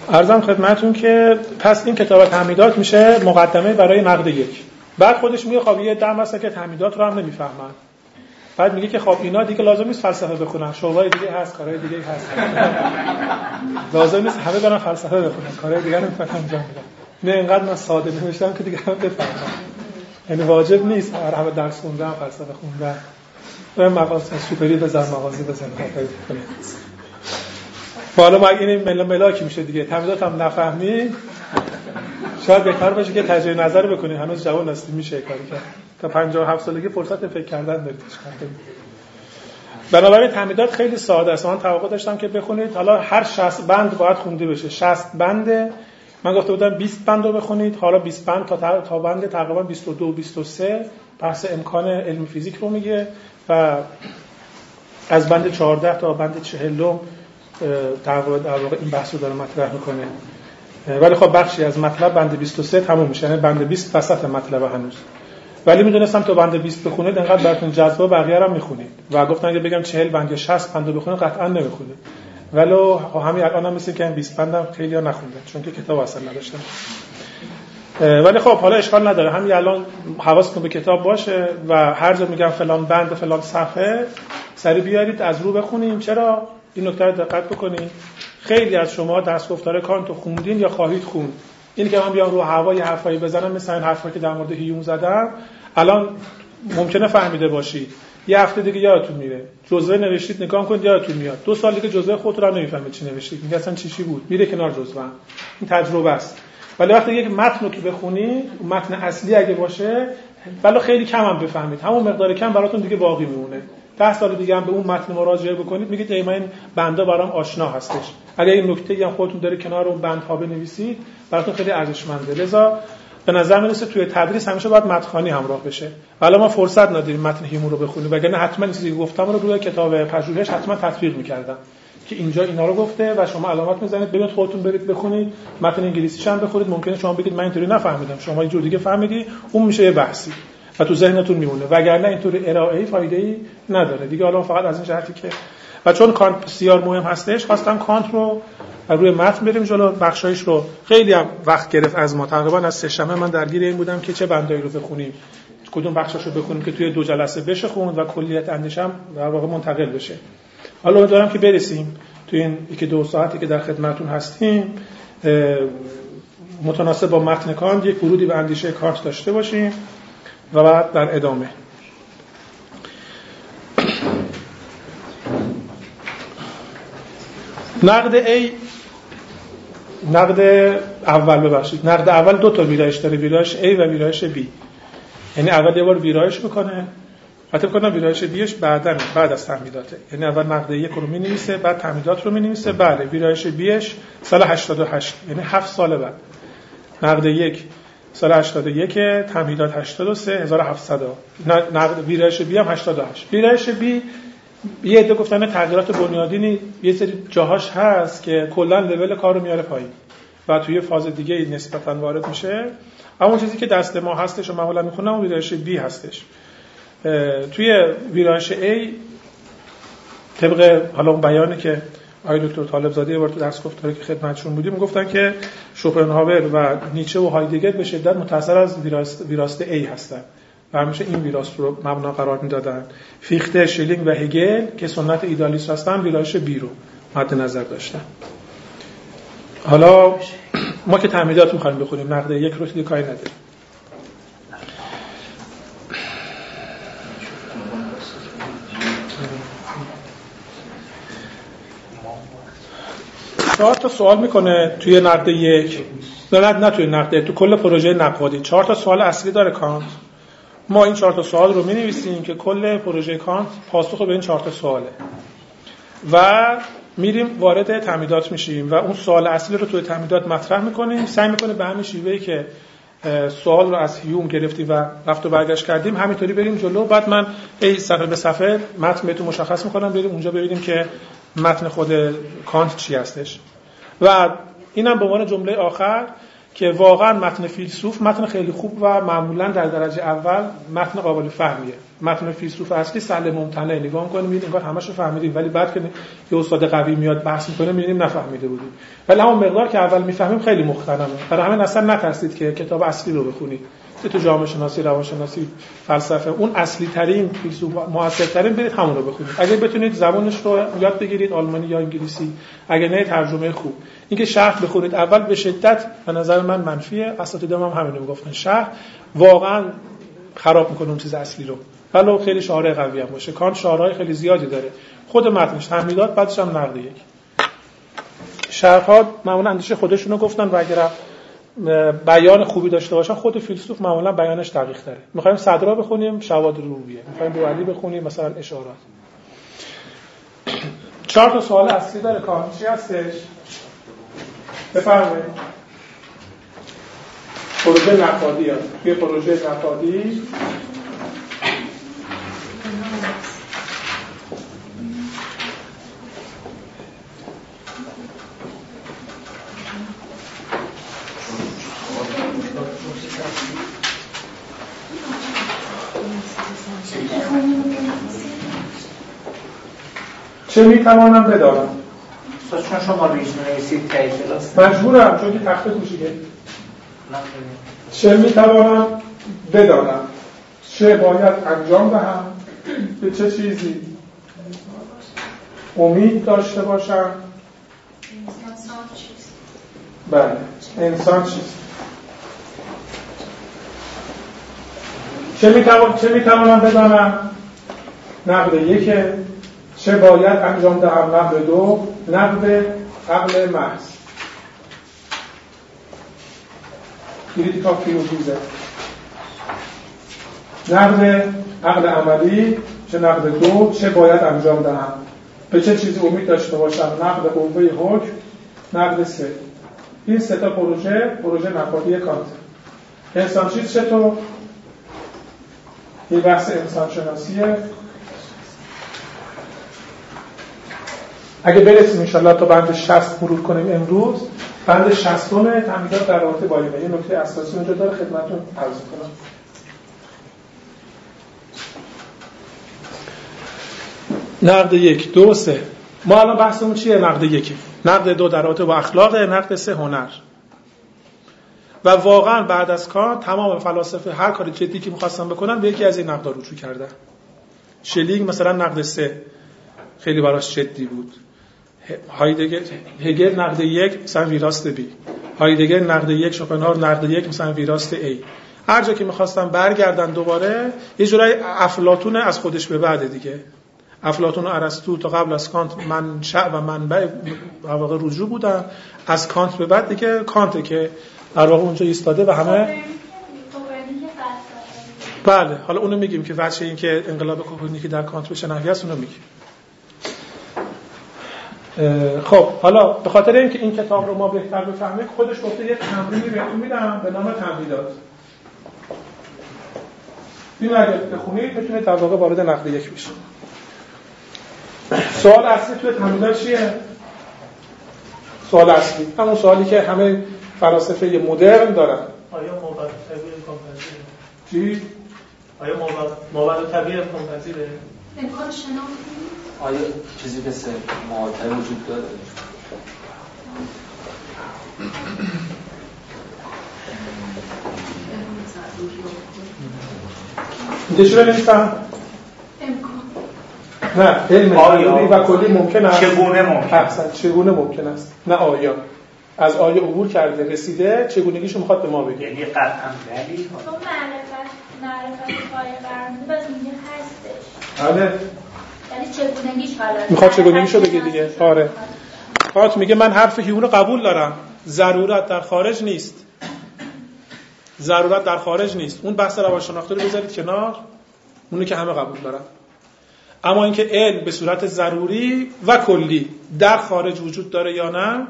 عرضم خدمتون که پس این کتاب تعمیدات میشه مقدمه برای نقد یک. بعد خودش میگه خب یه دم هست که تعمیدات رو هم نمیفهمن. بعد میگه که خب اینا دیگه لازم نیست فلسفه بخونن، شغلای دیگه هست، کارهای دیگه هست. لازم نیست همه برن فلسفه بخونن، کارهای دیگه رو فقط انجام بدن. نه اینقدر من ساده نوشتم که دیگه هم بفهمن. یعنی واجب نیست هر همه درس خوندن، فلسفه خوندن. برای مقاصد سوپری بزن، مغازه بزن، کاری کنه. حالا ما این ملاکی میشه دیگه. تعمیدات هم نفهمی شاید بهتر باشه که تجربه نظر بکنید. هنوز جوان هستی میشه کاری کرد. تا 57 سالگی فرصت فکر کردن دارید. بنابراین تعمیدات خیلی ساده است. من توقع داشتم که بخونید. حالا هر 60 بند باید خونده بشه. 60 بنده. من گفته بودم 20 بند رو بخونید. حالا 20 بند تا بند تقریبا 22 23 بحث امکان علم فیزیک رو میگه و از بند 14 تا بند 40 در واقع این بحث رو داره مطرح میکنه. ولی خب بخشی از مطلب بند 23 تموم میشه، یعنی بند 20 وسط مطلب هنوز. ولی میدونستم تو بند 20 بخونید انقدر براتون جذاب بقیه رو میخونید و گفتن اگه بگم 40 بند یا 60 بند بخونید قطعا نمیخونید. ولی همین الانم مثل که این 20 بندم خیلی‌ها نخوندن چون که کتاب اصلا نداشتن. ولی خب حالا اشکال نداره، همین الان حواستون به کتاب باشه و هر جا میگم فلان بند فلان صفحه سری بیارید از رو بخونیم. چرا این نکته رو دقت بکنید؟ خیلی از شما دستگفتار کانت رو خوندین یا خواهید خوند. این که من بیام رو هوای حرفایی بزنم مثلا این حرفایی که در مورد هیوم زدم الان ممکنه فهمیده باشید، یه هفته دیگه یادتون میره. جزوه نوشتید نگاه کنید یادتون میاد. 2 سال دیگه جزوه خودتون رو نمیفهمید چی نوشتید. میگه اصلا چی بود؟ میره کنار جزوه. این تجربه است. ولی وقتی یک متن رو که بخونید، متن اصلی اگه باشه، ولی خیلی کم هم بفهمید، همون مقدار کم براتون دیگه باقی میمونه. 10 سال دیگه هم به اون متن مراجعه بکنید میگید ایما این بنده برام آشنا هستش. اگه این نکته‌ای هم خودتون داره کنار اون بندها بنویسید براتون خیلی ارزشمنده. لذا به نظر میاد توی تدریس همیشه باید متن‌خوانی همراه بشه. حالا ما فرصت نداریم متن هیمون رو بخونیم، وگرنه حتما چیزی که گفتم رو روی کتاب پژوهش حتما تطبیق می‌کردم که اینجا اینا رو گفته و شما علامت می‌زنید ببینید خودتون برید بخونید، متن انگلیسیش هم بخونید. ممکنه شما بگید من اینطوری نفهمیدم، شما یه جور دیگه فهمیدی، اون میشه یه بحثی و تو ذهنتون میمونه. وگرنه اینطوری ارائه‌ای فایده‌ای نداره دیگه. حالا فقط از این جهتی که و چون کانت بسیار مهم هستش خواستم کانت رو روی متن بریم جلو. بخشایش رو خیلی هم وقت گرفت از ما، تقریبا از سه شنبه من درگیر این بودم که چه بندایی رو بخونیم، کدوم بخشاشو بخونیم که توی 2 جلسه بشه خوند و کلیت اندیشم در واقع منتقل بشه. حالا امیدوارم که برسیم توی این 1-2 ساعتی که در خدمتتون هستیم متناسب با متن کانت یک ورودی به اندیشه کانت داشته باشیم و بعد در ادامه نقد اول 2 تا ویرایش داره، ویرایش A و ویرایش B. یعنی اول یه بار ویرایش میکنه، حتی بکنم ویرایش بیش بعد از تعمیداته. یعنی اول نقد 1 رو می‌نویسه، بعد تعمیدات رو می‌نویسه. بله ویرایش بیش سال 88، یعنی 7 سال بعد. نقد 1 سال 81، تعمیدات 83 1700. نقد ویرایش بی هم 88. ویرایش بی یه عده گفتن تغییرات بنیادینی یه سری جاهاش هست که کلا لول کار رو میاره پایین و توی فاز دیگه نسبتاً وارد میشه. اما چیزی که دست ما هستش و معمولا میخونم اون ویرایش بی هستش. توی ویرایش A طبق حالا اون بیانی که آقای دکتر طالبزاده یه بار تو درس گفتاره که خدمتشون بودیم، گفتن که شوپنهاور و نیچه و هایدگر به شدت متأثر از ویراست A هستن و همیشه این ویراست رو مبنا قرار میدادن. فیخته، شیلینگ و هگل که سنت ایدالیست هستن ویرایش B رو مد نظر داشتن. حالا ما که تعمیدات می‌خوایم بخونیم، نقد 1 رو دیگه کاری نداریم. تا سوال میکنه توی نقد 1، نه توی نقد، تو کل پروژه نقادی 4 تا سوال اصلی داره کانت. ما این 4 تا سوال رو می‌نویسیم که کل پروژه کانت پاسخ به این 4 تا سواله و میریم وارد تعمیدات میشیم و اون سوال اصلی رو توی تعمیدات مطرح میکنیم. سعی میکنیم به همین شیوهی که سوال رو از هیوم گرفتیم و رفت و برگشت کردیم همینطوری بریم جلو. بعد من صفحه به صفحه متن بهتون مشخص میکنم، بریم اونجا ببینیم که متن خود کانت چی هستش. و اینم به عنوان جمله آخر که واقعا متن فیلسوف متن خیلی خوب و معمولا در درجه اول متن قابل فهمیه. متن فیلسوف اصلی سهل ممتنع، نگاه می‌کنیم می‌بینید انگار همه‌شو فهمیدیم، ولی بعد که یه استاد قوی میاد بحث می‌کنه می‌بینیم نفهمیده بودیم. ولی همون مقدار که اول می‌فهمیم خیلی مختنمه. برای همین اصلا نترسید که کتاب اصلی رو بخونید. تو جامعه شناسی، روانشناسی، فلسفه، اون اصلی ترین فیلسوف موثرترین برید همون رو بخونید. اگه بتونید زبانش رو یاد بگیرید، آلمانی یا انگلیسی، اگه نه ترجمه خوب. اینکه شرح بخونید اول به شدت به نظر من منفیه. اساتیدم هم همین رو میگفتن، شرح واقعا خراب میکنه اون چیز اصلی رو. ولو خیلی شعارهای قوی هم باشه. کانت شعارهای خیلی زیادی داره. خود متنش تمهیدات، بعدش هم نقد یک. شرح‌ها معمولا اندیشه خودشون رو گفتن و اگر بیان خوبی داشته باشن خود فیلسوف معمولا بیانش دقیق تره. می‌خوایم صدرا بخونیم، شواهد روحیه. می‌خوایم بوعلی بخونیم، مثلا اشارات. 4 تا سوال اصلی داره کانت. چی هستش؟ بفرمایید. پروژه نقادی هست. توی پروژه نقادی چه میتوانم بدانم؟ چون شما ریش نویسید تایی کلاس مجبورم، چون که تخته کوچیکه. چه میتوانم بدانم؟ چه باید انجام دهم؟ به چه چیزی امید داشته باشم؟ انسان چیست؟ بله، انسان چیست؟ چه میتوانم بدانم؟ نقد 1. چه باید انجام دهم؟ نقد 2. نقد عقل محض. کریتیک آف فیلوسوفی. نقد عقل عملی. چه نقد 2. چه باید انجام دهم؟ به چه چیزی امید داشته باشم؟ نقد قوه حکم. نقد 3. این 3 تا پروژه نقادی کانت. انسان چیست چطور؟ این بحث انسان شناسیه. اگه برسیم انشالله تا بند 60 مرور کنیم امروز، بند 60 تمهیدات در رابطه با اینا. یه نکته اساسی اونجا داره خدمتتون عرض کنم. نقد 1، 2، 3. ما الان بحثمون چیه؟ نقد 1. نقد 2 در رابطه با اخلاق، نقد 3 هنر. و واقعا بعد از کانت تمام فلاسفه هر کاری جدی که می‌خواستن بکنن به یکی از این نقدا رجوع کردن. شلینگ مثلا نقد 3 خیلی براش جدی بود. هایدگر، هگل نقد 1 مثلا ویراست بی. هایدگر نقد 1، شوپنهاور نقد 1 مثلا ویراست ای. هر جا که می‌خواستن برگردن دوباره یه جورای افلاطون از خودش به بعد دیگه. افلاطون و ارسطو تا قبل از کانت منشأ و منبع در واقع رجوع بودن. از کانت به بعد دیگه کانت که در واقع اونجا ایستاده و همه بله. حالا اونو میگیم که وجه این که انقلاب کوپرنیکی در کانت بشه نحوی است، اونو میگیم. خب حالا به خاطر اینکه این کتاب رو ما بهتر بفهمیم خودش گفته یه تمرینی بهتون میدم به نام تمهیدات. این اگه بخونید بتونید در واقع وارد نقد 1 بشید. سوال اصلی توی تمهیدات چیه؟ سوال اصلی همون سوالی که همه فلاسفه مدرن دارن. آیا مابعد طبیعی امکان پذیره؟ چی؟ آیا مابعد طبیعی امکان پذیره؟ امکان شناختی؟ آیا چیزی مثل معادله وجود داره؟ اینجا چی بنویسم؟ امکان. نه، علم ضروری و کلی ممکن است. چگونه ممکن است؟ چگونه ممکن است؟ نه آیا. از آیا عبور کرده رسیده، چگونگیشو میخواد به ما بگه. یعنی قطعا ولی تو معرفت پای برنده باز میگه هستش. بله. یعنی چگونگیش حالا. میخواد چگونگیشو بگه دیگه. آره. کانت میگه من حرف هیون رو قبول دارم. ضرورت در خارج نیست. ضرورت در خارج نیست. اون بحث روانشناختی رو بذارید کنار. اونو که همه قبول دارن. اما اینکه علم به صورت ضروری و کلی در خارج وجود داره یا نه،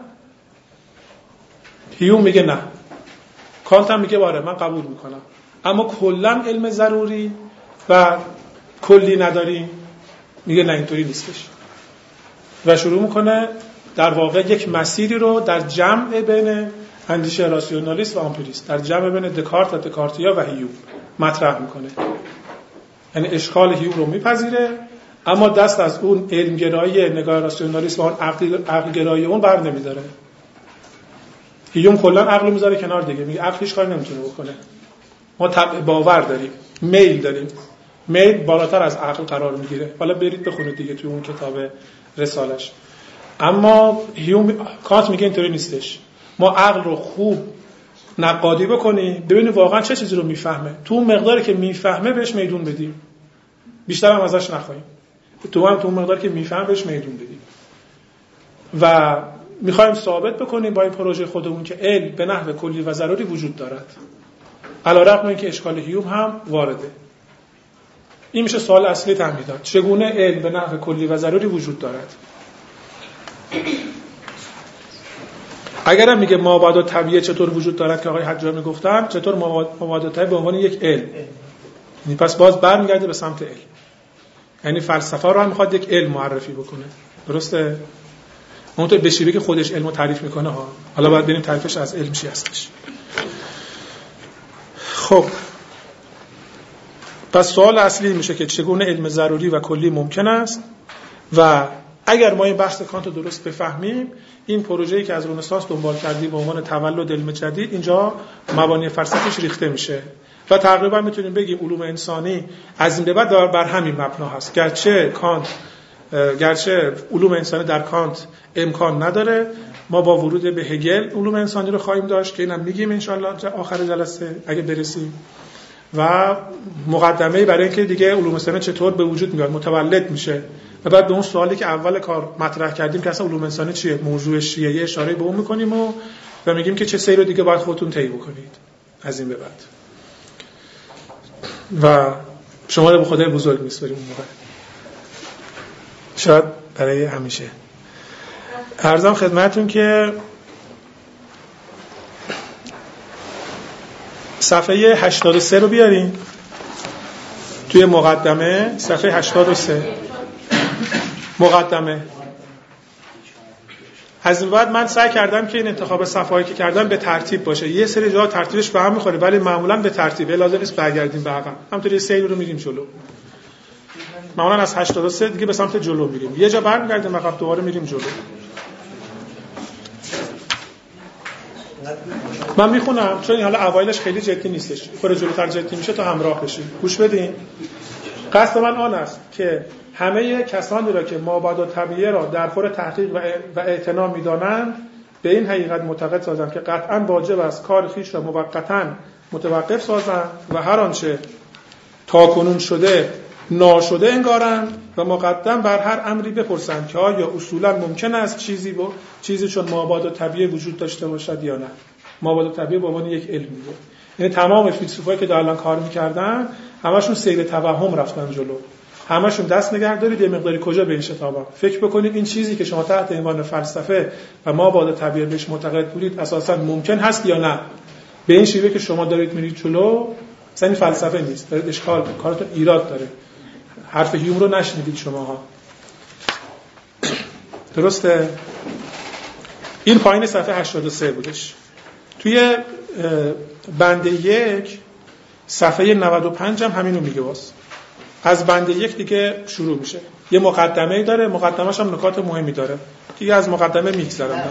هیون میگه نه. کانت هم میگه باره من قبول میکنم. اما کلا علم ضروری و کلی نداریم، میگه نه اینطوری نیستش. و شروع میکنه در واقع یک مسیری رو در جمع بین اندیشه راسیونالیست و آمپیریست، در جمع بین دکارت و دکارتیا و هیوم مطرح میکنه. یعنی اشکال هیوم رو میپذیره، اما دست از اون علمگرایی نگاه راسیونالیست و اون عقلگرایی اون بر نمیداره. هیوم کلا عقل میذاره کنار دیگه، میگه عقل هیچ کاری نمیتونه بکنه. ما طبع باور داریم، میل داریم، میل بالاتر از عقل قرار میگیره. حالا برید بخونید دیگه توی اون کتاب رسالش. اما هیوم، کانت میگه اینطوری نیستش. ما عقل رو خوب نقادی بکنیم، ببینیم واقعا چه چیزی رو میفهمه، تو اون مقداری که میفهمه بهش میدون بدیم، بیشتر هم ازش نخواهیم. تو اون مقداری که میفهمه بهش میدون بدیم. و میخوایم ثابت بکنیم با این پروژه خودمون که علم به نحو کلی و ضروری وجود دارد، علیرغم اینکه اشکال هیوم هم وارده. این میشه سوال اصلی تمهیدات: چگونه علم به نحو کلی و ضروری وجود دارد؟ اگرم میگه مابعد طبیعه چطور وجود دارد که آقای حجامی گفتن، چطور مابعد طبیعه به عنوان یک علم؟ یعنی پس باز برمیگرده به سمت علم. یعنی فلسفه رو هم میخواد یک علم معرفی بکنه. درسته؟ اونطور به شیوهی که خودش علمو تعریف میکنه ها. حالا باید ببینیم تعریفش از علم چی هستش. خب پس سوال اصلی میشه که چگونه علم ضروری و کلی ممکن است؟ و اگر ما این بحث کانت رو درست بفهمیم، این پروژه‌ای که از رنسانس دنبال کردیم به عنوان تولد علم جدید، اینجا مبانی فلسفیش ریخته میشه و تقریبا میتونیم بگیم علوم انسانی از این به بعد بر همین مبنا هست. گرچه علوم انسانی در کانت امکان نداره، ما با ورود به هگل علوم انسانی رو خواهیم داشت که اینم میگیم ان شاءالله آخر جلسه اگه برسیم، و مقدمه‌ای برای اینکه دیگه علوم انسانی چطور به وجود میاد، متولد میشه، و بعد به اون سوالی که اول کار مطرح کردیم که اصلا علوم انسانی چیه، موضوعش چیه، یه اشاره به اون میکنیم و میگیم که چه سیر رو دیگه باید خودتون طی بکنید از این به بعد. و شما رو به خدای بزرگ میسپاریم اون موقع، شاید برای همیشه. عرضم خدمتتون که صفحه 83 رو بیارین توی مقدمه. صفحه 83 مقدمه. از این بعد من سعی کردم که این انتخاب صفحه‌ای که کردم به ترتیب باشه. یه سری جاها ترتیبش به هم می‌خوره ولی معمولاً به ترتیب، لازم نیست برگردیم به عقب. همونطوری سیر رو میریم جلو. معمولاً از 83 دیگه به سمت جلو میریم. یه جا برمیگردیم عقب، دوباره میریم جلو. من میخونم چون حالا اوایلش خیلی جدی نیستش، خود جلوتر جدی میشه تا همراه بشیم. گوش بدین. قصد من آن است که همه کسانی را که مابعد طبیعه را در خور تحقیق و اعتنا می‌دانند به این حقیقت معتقد سازند که قطعاً واجب است کار خویش را موقتاً متوقف سازند و هر آنچه تاکنون شده ناشده انگارند و مقدم بر هر امری بپرسند که آیا اصولاً ممکن است چیزی چون مابعد طبیعه وجود داشته باشد یا نه. مابعد طبیعه به عنوان یک علم میگه. یعنی تمام فیلسوفایی که تا الان کار می‌کردن همشون سیر توهم رفتن جلو. همشون دست نگه دارید یه مقداری کجا به این شتابم. فکر بکنید این چیزی که شما تحت عنوان فلسفه و مابعد طبیعه بهش معتقد بودید اساساً ممکن هست یا نه. به این شیوه که شما دارید میرید جلو، اصلا این فلسفه نیست، دارید اشکال، کارتون ایراد داره. حرف هیوم رو نشنیدید شماها. درسته؟ این پایین صفحه 83 بودش. توی بند 1 صفحه 95 هم همینو میگه. باز از بند 1 دیگه شروع میشه. یه مقدمه‌ای داره، مقدمه‌اش هم نکات مهمی داره. دیگه از مقدمه میگذرم.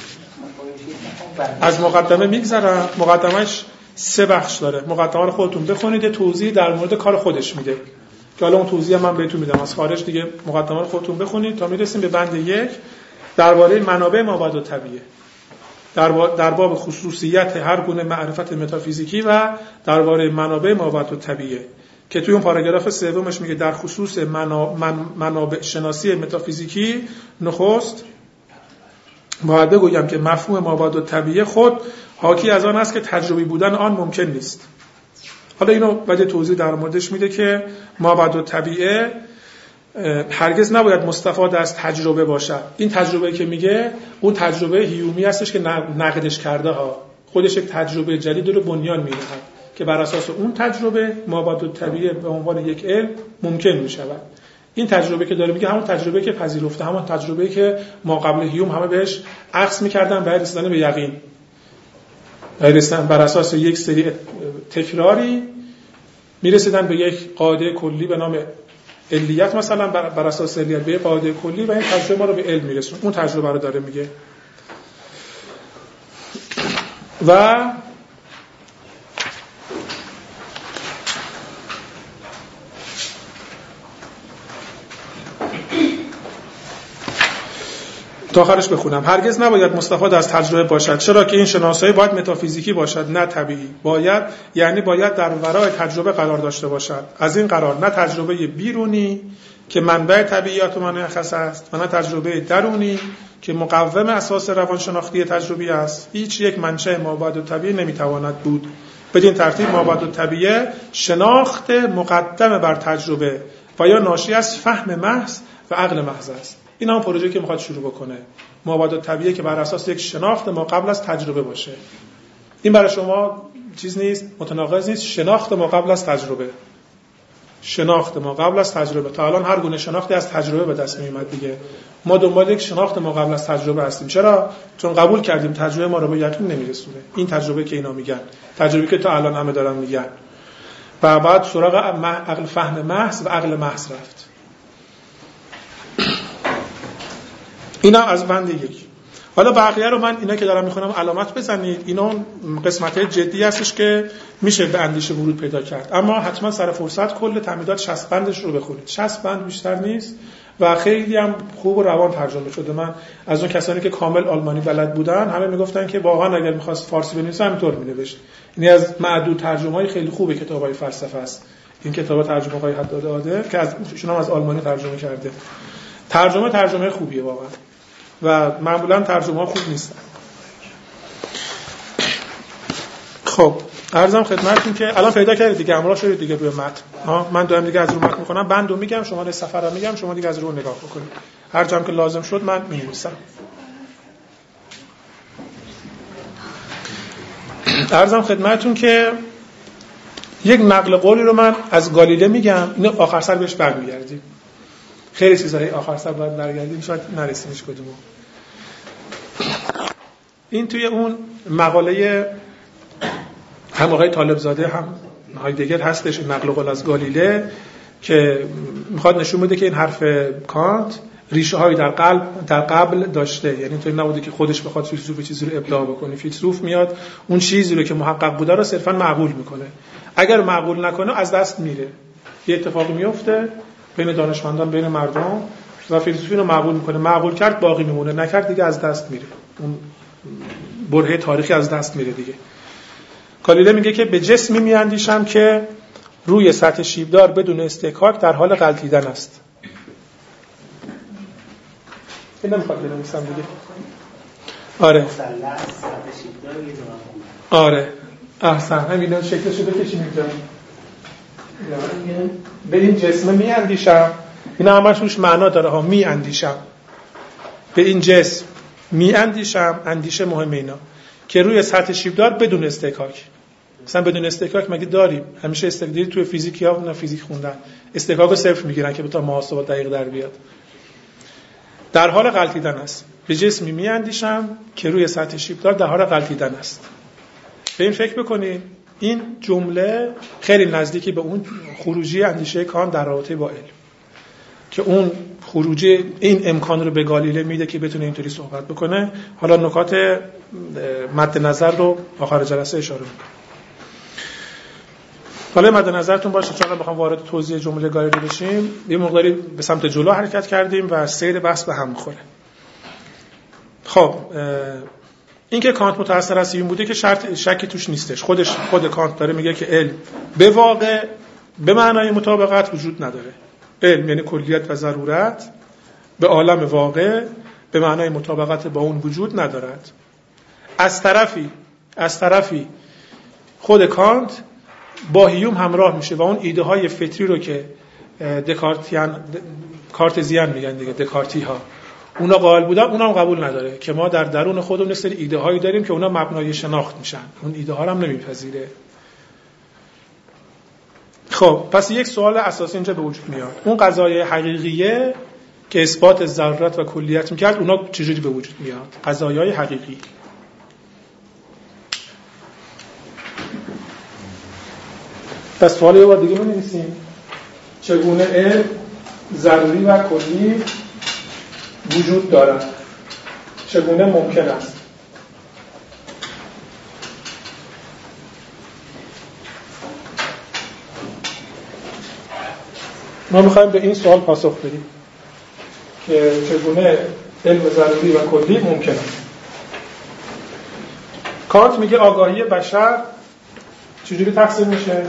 از مقدمه میگذرم. مقدمه‌اش 3 بخش داره. مقدمه رو خودتون بخونید، توضیح در مورد کار خودش میده که حالا اون توضیح من بهتون میدم. از خارج دیگه مقدمه رو خودتون بخونید تا میرسیم به بند 1 درباره منابع مابعد طبیعه، در باب خصوصیت هر گونه معرفت متافیزیکی و درباره منابع مابعد طبیعه که توی اون پاراگراف سومش میگه در خصوص منابع شناسی متافیزیکی نخست باید بگویم که مفهوم مابعد طبیعه خود حاکی از آن است که تجربی بودن آن ممکن نیست. حالا اینو بعد توضیح در موردش میده که مابعد طبیعه هرگز نباید مستفاد از تجربه باشد. این تجربه که میگه اون تجربه هیومی هستش که نقدش کرده ها، خودش یک تجربه جدید رو بنیان می‌نهد که بر اساس اون تجربه مابعد طبیعه به عنوان یک علم ممکن می‌شود. این تجربه که داره میگه همون تجربه که پذیرفته، همون تجربه که ما قبل هیوم همه بهش عکس می‌کردن برای رسیدن به یقین، برای رسیدن بر اساس یک سری تکراری میرسیدن به یک قاعده کلی به نام علیت، مثلا بر اساس علیت به یک قاعده کلی و این تجربه ما رو به علم میرسونه. اون تجربه رو داره میگه. و تا آخرش بخونم. هرگز نباید مستفاد از تجربه باشد، چرا که این شناسایی باید متافیزیکی باشد نه طبیعی. باید یعنی باید در ورای تجربه قرار داشته باشد. از این قرار نه تجربه بیرونی که منبع طبیعیات و منحص است و نه تجربه درونی که مقوم اساس روانشناختی تجربی است. هیچ یک منشأ مابعد الطبیعه نمیتواند بود. بدین ترتیب مابعد الطبیعه شناخت مقدم بر تجربه و یا ناشی از فهم محض و عقل محض است. این هم پروژه‌ای که میخواد شروع بکنه. مابعد الطبیعه که بر اساس یک شناخت ما قبل از تجربه باشه. این برای شما چیز نیست، متناقض نیست. شناخت ما قبل از تجربه. شناخت ما قبل از تجربه. تا الان هر گونه شناختی از تجربه به دست میومد دیگه. ما دنبال یک شناخت ما قبل از تجربه هستیم. چرا؟ چون قبول کردیم تجربه ما رو به یقین نمیرسونه. این تجربه که اینا میگن، تجربه که تا الان همه دارن میگن. و بعد سراغ عقل فهم محض و عقل محض رفت. اینا از بند یک. حالا بقیه رو من اینا که دارم میخونم علامت بزنید. اینا قسمت‌های جدی هستش که میشه به اندیشه ورود پیدا کرد. اما حتما سر فرصت کل تعمیدات 60 بندش رو بخونید. 60 بند بیشتر نیست و خیلی هم خوب و روان ترجمه شده. من از اون کسانی که کامل آلمانی بلد بودن همه میگفتن که واقعا اگر می‌خواست فارسی بنویسه همینطور می‌نوشت. یعنی از معدود ترجمه‌های خیلی خوب کتابای فلسفه است. این کتاب ترجمه آقای حداد عادل که از ایشون هم از آلمانی ترجمه کرده. ترجمه خوبیه واقعا. و معمولا ترجمه‌ها خوب نیستن. خب عرضم خدمتتون که الان پیدا کردید دیگه، همراه شدید دیگه روی متن. من دارم دیگه از رو متن می‌خونم، بندو میگم، شما سفر رو میگم، شما دیگه از رو نگاه بکنید. هر جام که لازم شد من می‌نویسم. عرضم خدمتتون که یک نقل قولی رو من از گالیله میگم، اینو آخر سر بهش برمیگردیم. خیلی چیزای آخر سر باید برگردیم، شاید نرسیمش کدومو. این توی اون مقاله هم آقای طالبزاده هم هایدگر هستش، نقل قول از گالیله که میخواد نشون بده که این حرف کانت ریشه هایی در قبل داشته. یعنی توی نبوده که خودش بخواد فیلسوف چیزی رو ابداع بکنه. فیلسوف میاد اون چیزی رو که محقق بوده رو صرفا معقول میکنه. اگر معقول نکنه از دست میره. یه اتفاقی میفته بین دانشمندان، بین مردم، و فیلسوفی رو معقول میکنه. معقول کرد باقی میمونه، نکرد دیگه از دست میره. اون برهه تاریخی از دست میره دیگه. گالیله میگه که به جسمی میاندیشم که روی سطح شیبدار بدون استحکاک در حال غلتیدن است. این نمیخواد بنویسم دیگه. آره. آره. احسن. همین شکلشو بکشیم اینجا. به این جسم میاندیشم. اینا همش روش معنا داره ها. میاندیشم. به این جسم میاندیشم، اندیشه مهمه اینا، که روی سطح شیبدار بدون استحکاک. مثلا بدون استحکاک مگه داریم؟ همیشه استحکاک توی فیزیکیا نه فیزیک خوندن استحکاک رو صفر میگیرن که بتا محاسبات دقیق در بیاد. در حال غلتیدن است. به جسمی میاندیشم که روی سطح شیبدار در حال غلتیدن است. به این فکر بکنید. این جمله خیلی نزدیکی به اون خروجی اندیشه کانت در رابطه با علم، که اون خروجی این امکان رو به گالیله میده که بتونه اینطوری صحبت بکنه. حالا نکات مد نظر رو آخر جلسه اشاره میکنم. حالا مد نظرتون باشه چون بخوام وارد توضیح جمله گالیله بشیم، یه مقداری به سمت جلو حرکت کردیم و سیر بحث به هم میخوره. خب این که کانت متأثر از این بوده که شکی توش نیستش. خود کانت داره میگه که علم به واقع به معنای مطابقت وجود نداره. علم یعنی کلیت و ضرورت به عالم واقع به معنای مطابقت با اون وجود ندارد. از طرفی خود کانت با هیوم همراه میشه و اون ایده های فطری رو که کارتزیان میگن دیگه، دکارتی ها، اونا قائل بودن، اونا هم قبول نداره که ما در درون خودمون یه سری ایده هایی داریم که اونا مبنای شناخت میشن. اون ایده ها رو هم نمیپذیره. خب پس یک سوال اساسی اینجا به وجود میاد، اون قضایای حقیقیه که اثبات ضرورت و کلیت میکرد اونا چجوری به وجود میاد؟ قضایای حقیقی. پس سوال یه بار دیگه می‌نویسیم. چگونه علم ضروری و کلی وجود دارد؟ چگونه ممکن است؟ ما می‌خوایم به این سوال پاسخ بدیم که چگونه علم ضروری و کلی ممکن است. کانت میگه آگاهی بشر چجوری تقسیم میشه؟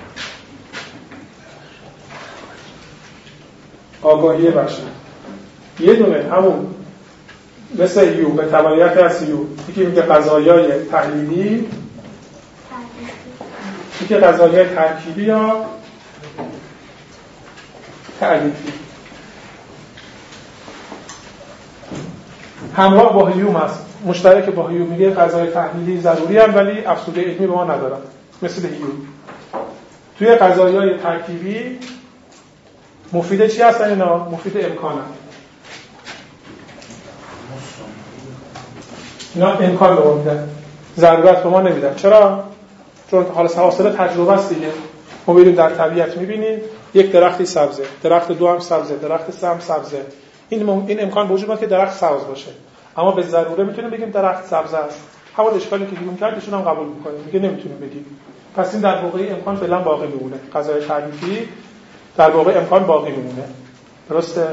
آگاهی بشر یه دونه همون مثل یو به تبعیت از یو، یکی میگه قضایای تحلیلی، یکی قضایای ترکیبی یا تعلیفی. همراه با هیوم هست، مشترک با هیوم، میگه قضای تحلیلی ضروری هم ولی افزوده علمی به ما ندارن مثل هیوم. توی قضایای ترکیبی مفید چی هستن اینا؟ مفید امکان هست. اینا امکان به ما میدن، ضرورت به ما نمیدن. چرا؟ چون حالا حاصل تجربه است دیگه. ما میریم در طبیعت میبینیم یک درختی سبزه، درخت دو هم سبزه، درخت سه هم سبزه. این امکان به وجود میاد که درخت سبز باشه، اما به ضروره میتونیم بگیم درخت سبز است. همون اشکالی که دیگه کرد ایشون هم قبول میکنه، میگه نمیتونیم بگیم. پس این در واقع امکان فعلا باقی میمونه. قضای تعلیفی در واقع امکان باقی میمونه. درسته؟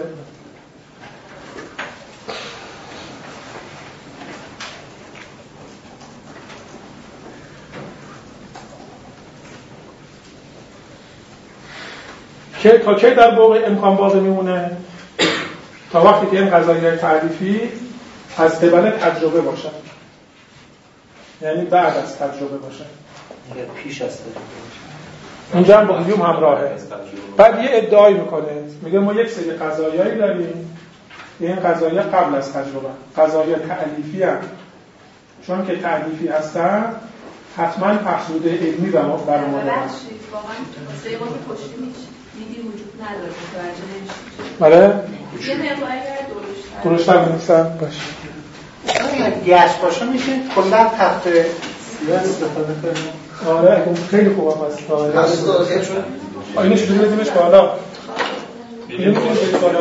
که تا کی در واقع امکان باقی میمونه؟ تا وقتی که این قضایای تعریفی از قبل تجربه باشن، یعنی بعد از تجربه باشن، پیش از تجربه. اونجا هم با هیوم همراهه. بعد یه ادعایی میکنه، میگه ما یک سری قضایایی داریم، این قضایا قبل از تجربه، قضایا تعلیفی هم، چون که تعلیفی هستن حتما افزوده علمی برای ما دارن. واقعا واسه ما که پشتی میدی وجود نداره، متوجه نمیشید. بله؟ یه مقداری درشتر می‌نویسن باشه. گش باشه میشه کلا تحت سیاه استفاده کنیم. آره خیلی خوبه هست. اینو چجوری بدیمش بالا؟ اینو میتونید بدید بالا.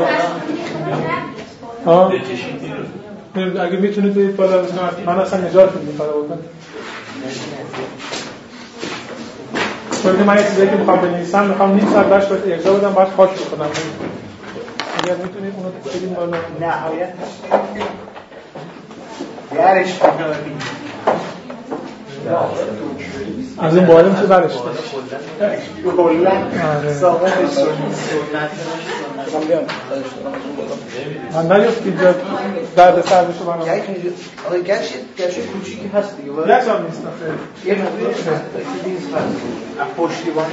ها؟ اگه میتونید بدید بالا، من اصلا نجات میدیم بالا بکنم. چون من یه چیزی که میخوام بنویسم، میخوام نیم ساعت باش باید ارجاع بدم، باید خاک بکنم. اگر میتونید اونو بدید بالا. نهایت درش بکنیم. از این بالا میشه برش داشت. کلا ثابتش من نیفت اینجا درد سر بشه برام. آقا گچ کوچیکی هست دیگه. گچ هم نیست یه مقدار چیزی هست. از پشتیبانی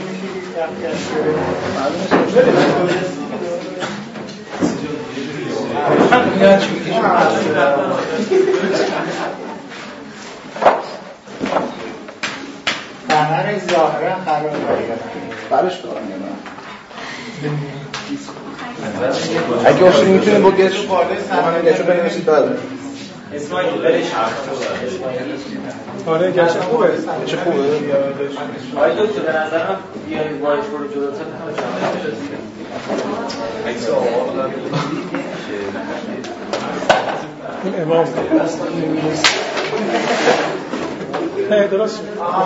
بنر ظاهره قرار باید برش دارم اگه اصلا میتونیم با گچ گچو بنویسید بعد اسماعیل برش آره گچ خوبه. چه خوبه. آیا دکتر به نظرم بیارید وایت رو جلوتر همه جمعه عکس آقا این امام نه درست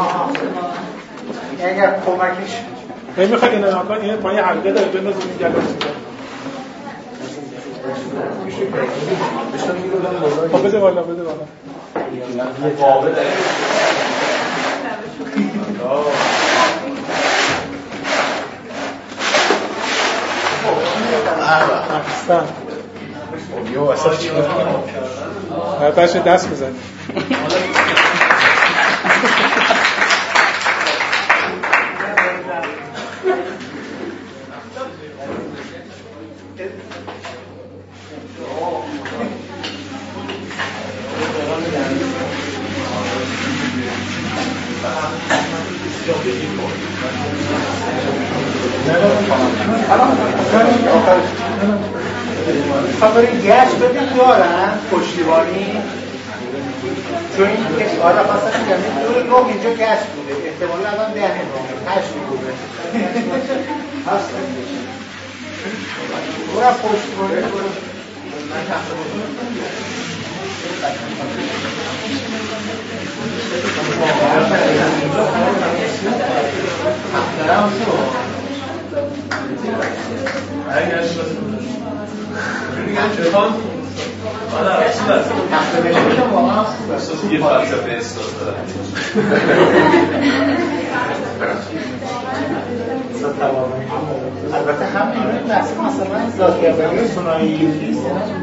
اگر کمکش نمیخواد این ناکن این پای حلقه داره بنوزید این گلو خب بده بالا بده بالا احسن یو اصلا چی هرتاش دست بزن خبر گشت بدید دارن پشتیبانی چون این که آره خواستم میگم دور 9 اینجا گشت بوده احتمالا الان 10 8 بوده هست برای پشتیبانی البته همین بحث مثلا ذات‌گردانی ثنایی نیست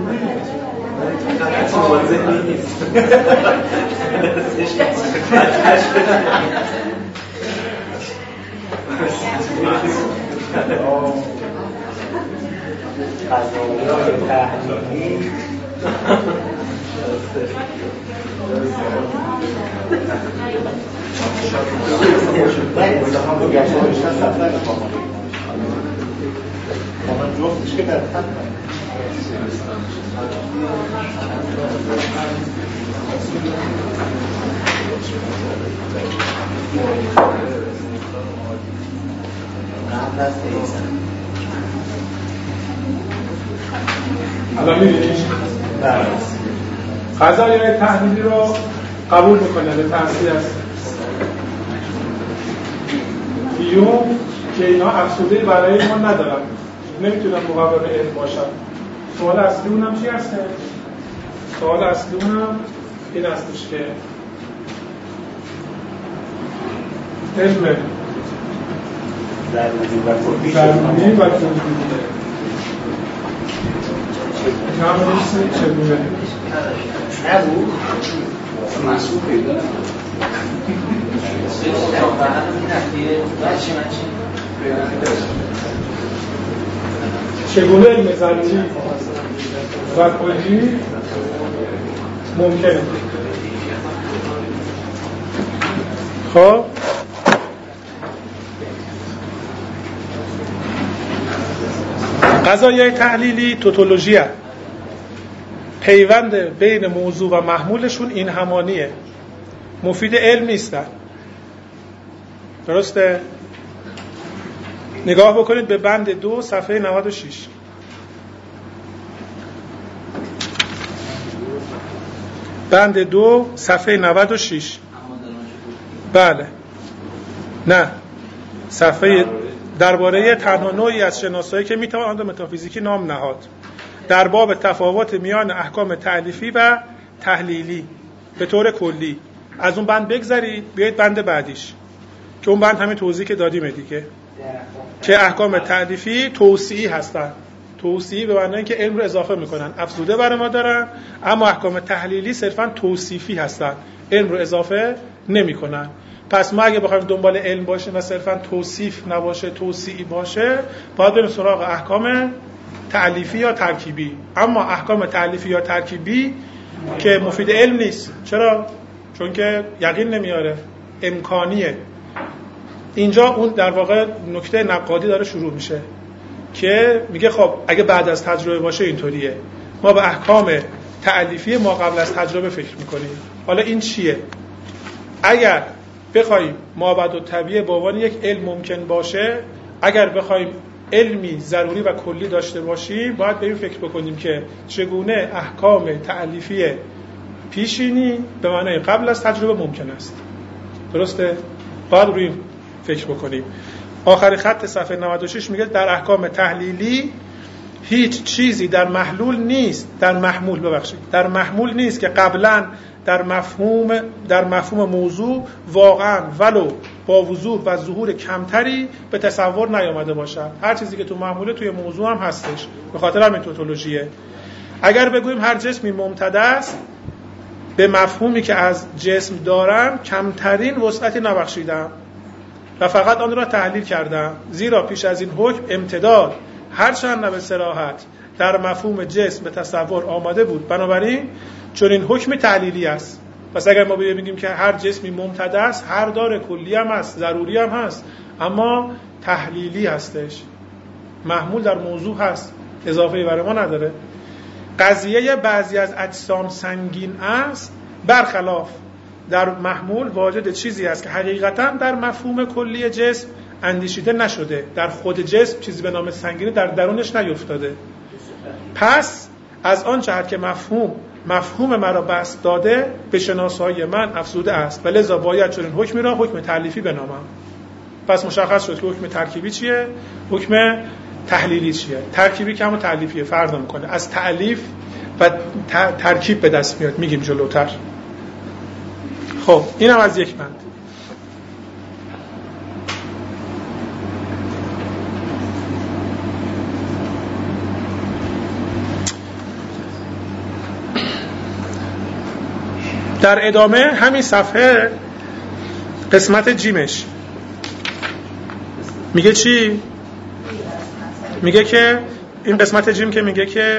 قضاوت تحلیلی جفتش که در الان می‌بینید قضایای تحلیلی رو قبول میکنه به تحصیل از بیوم که اینا افسوده برای ما ندارن نمیتونن مقابل علم باشن. سوال اصلی اونم چی هسته؟ سوال اصلی اونم این هستش که علم ضروری و کلیه کم نیست چگونه نبود مسئول پیدا چگونه علم ضروری و کلی ممکنه. خب قضایای تحلیلی توتولوژی هست. پیوند بین موضوع و محمولشون این همانیه، مفید علم نیستن. درسته؟ نگاه بکنید به بند 2 صفحه 96. بند 2 صفحه 96. بله نه صفحه درباره تنها نوعی از شناسایی که میتوان آن را متافیزیکی نام نهاد در باب تفاوت میان احکام تألیفی و تحلیلی به طور کلی. از اون بند بگذرید بیایید بند بعدیش که اون بند همین توضیح که دادیم دیگه، که احکام تألیفی توسیعی هستن. توسیعی به معنی اینکه علم رو اضافه میکنن، افزوده برای ما دارن، اما احکام تحلیلی صرفا توصیفی هستن، علم رو اضافه نمیکنن. پس ما اگه بخوایم دنبال علم باشیم و صرفا توصیف نباشه، توسیعی باشه، باید بریم سراغ احکام تألیفی یا ترکیبی. اما احکام تألیفی یا ترکیبی که مفید علم نیست. چرا؟ چون که یقین نمیاره، امکانیه. اینجا اون در واقع نکته نقادی داره شروع میشه که میگه خب اگه بعد از تجربه باشه اینطوریه. ما به احکام تألیفی ما قبل از تجربه فکر میکنیم. حالا این چیه؟ اگر بخوایم مابعدالطبیعه به عنوان یک علم ممکن باشه، اگر بخوایم علمی ضروری و کلی داشته باشیم، باید به این فکر بکنیم که چگونه احکام تألیفی پیشینی به معنای قبل از تجربه ممکن است. درسته؟ باید روی فکر بکنیم. آخر خط صفحه 96 میگه در احکام تحلیلی هیچ چیزی در محلول نیست که قبلا در مفهوم موضوع واقعا ولو با وضوح و ظهور کمتری به تصور نیامده باشد. هر چیزی که تو محموله توی موضوع هم هستش. به خاطر همین توتولوژیه. اگر بگوییم هر جسمی ممتد است، به مفهومی که از جسم دارم کمترین وسعتی نبخشیدم و فقط آن را تحلیل کردم، زیرا پیش از این حکم امتداد هرچند نه به صراحت در مفهوم جسم به تصور آماده بود. بنابراین چون این حکم تحلیلی است. پس اگر ما بگیم که هر جسمی ممتد است، هر دار کلی هم هست، ضروری هم هست، اما تحلیلی هستش. محمول در موضوع هست، اضافه‌ای برای ما نداره. قضیه بعضی از اجسام سنگین است برخلاف در محمول واجد چیزی است که حقیقتاً در مفهوم کلی جسم اندیشیده نشده، در خود جسم چیزی به نام سنگینی در درونش نیفتاده. پس از آن جهت که مفهوم مرا بسط داده به شناسایی من افزوده است و لذا باید چنین حکمی را حکم تألیفی بنامم. پس مشخص شد که حکم ترکیبی چیه، حکم تحلیلی چیه. ترکیبی که همون تألیفیه، فرق نمی‌کنه، از تألیف و ترکیب به دست میاد، میگیم جلوتر. خب اینم از یک بند. در ادامه همین صفحه قسمت جیمش میگه چی؟ میگه که این قسمت جیم که میگه که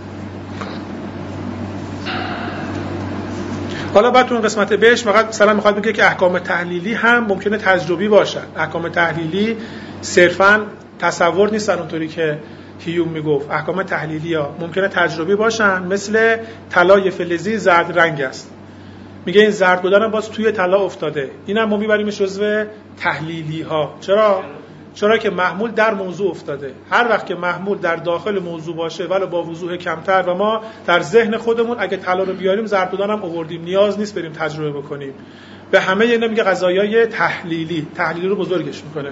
حالا بعد تو این قسمت بهش فقط مثلا میخواد بگه که احکام تحلیلی هم ممکنه تجربی باشن. احکام تحلیلی صرفاً تصور نیستن اونطوری که هیوم میگفت. احکام تحلیلی ها ممکنه تجربی باشن، مثل طلای فلزی زرد رنگ است. میگه این زرد بودن هم باز توی طلا افتاده. اینم ما میبریمش جزو تحلیلی ها. چرا که محمول در موضوع افتاده. هر وقت که محمول در داخل موضوع باشه ولی با وضوح کمتر و ما در ذهن خودمون اگه طلا رو بیاریم زرد بودن هم آوردیم، نیاز نیست بریم تجربه بکنیم. به همه اینا میگه قضایای تحلیلی رو بزرگش میکنه.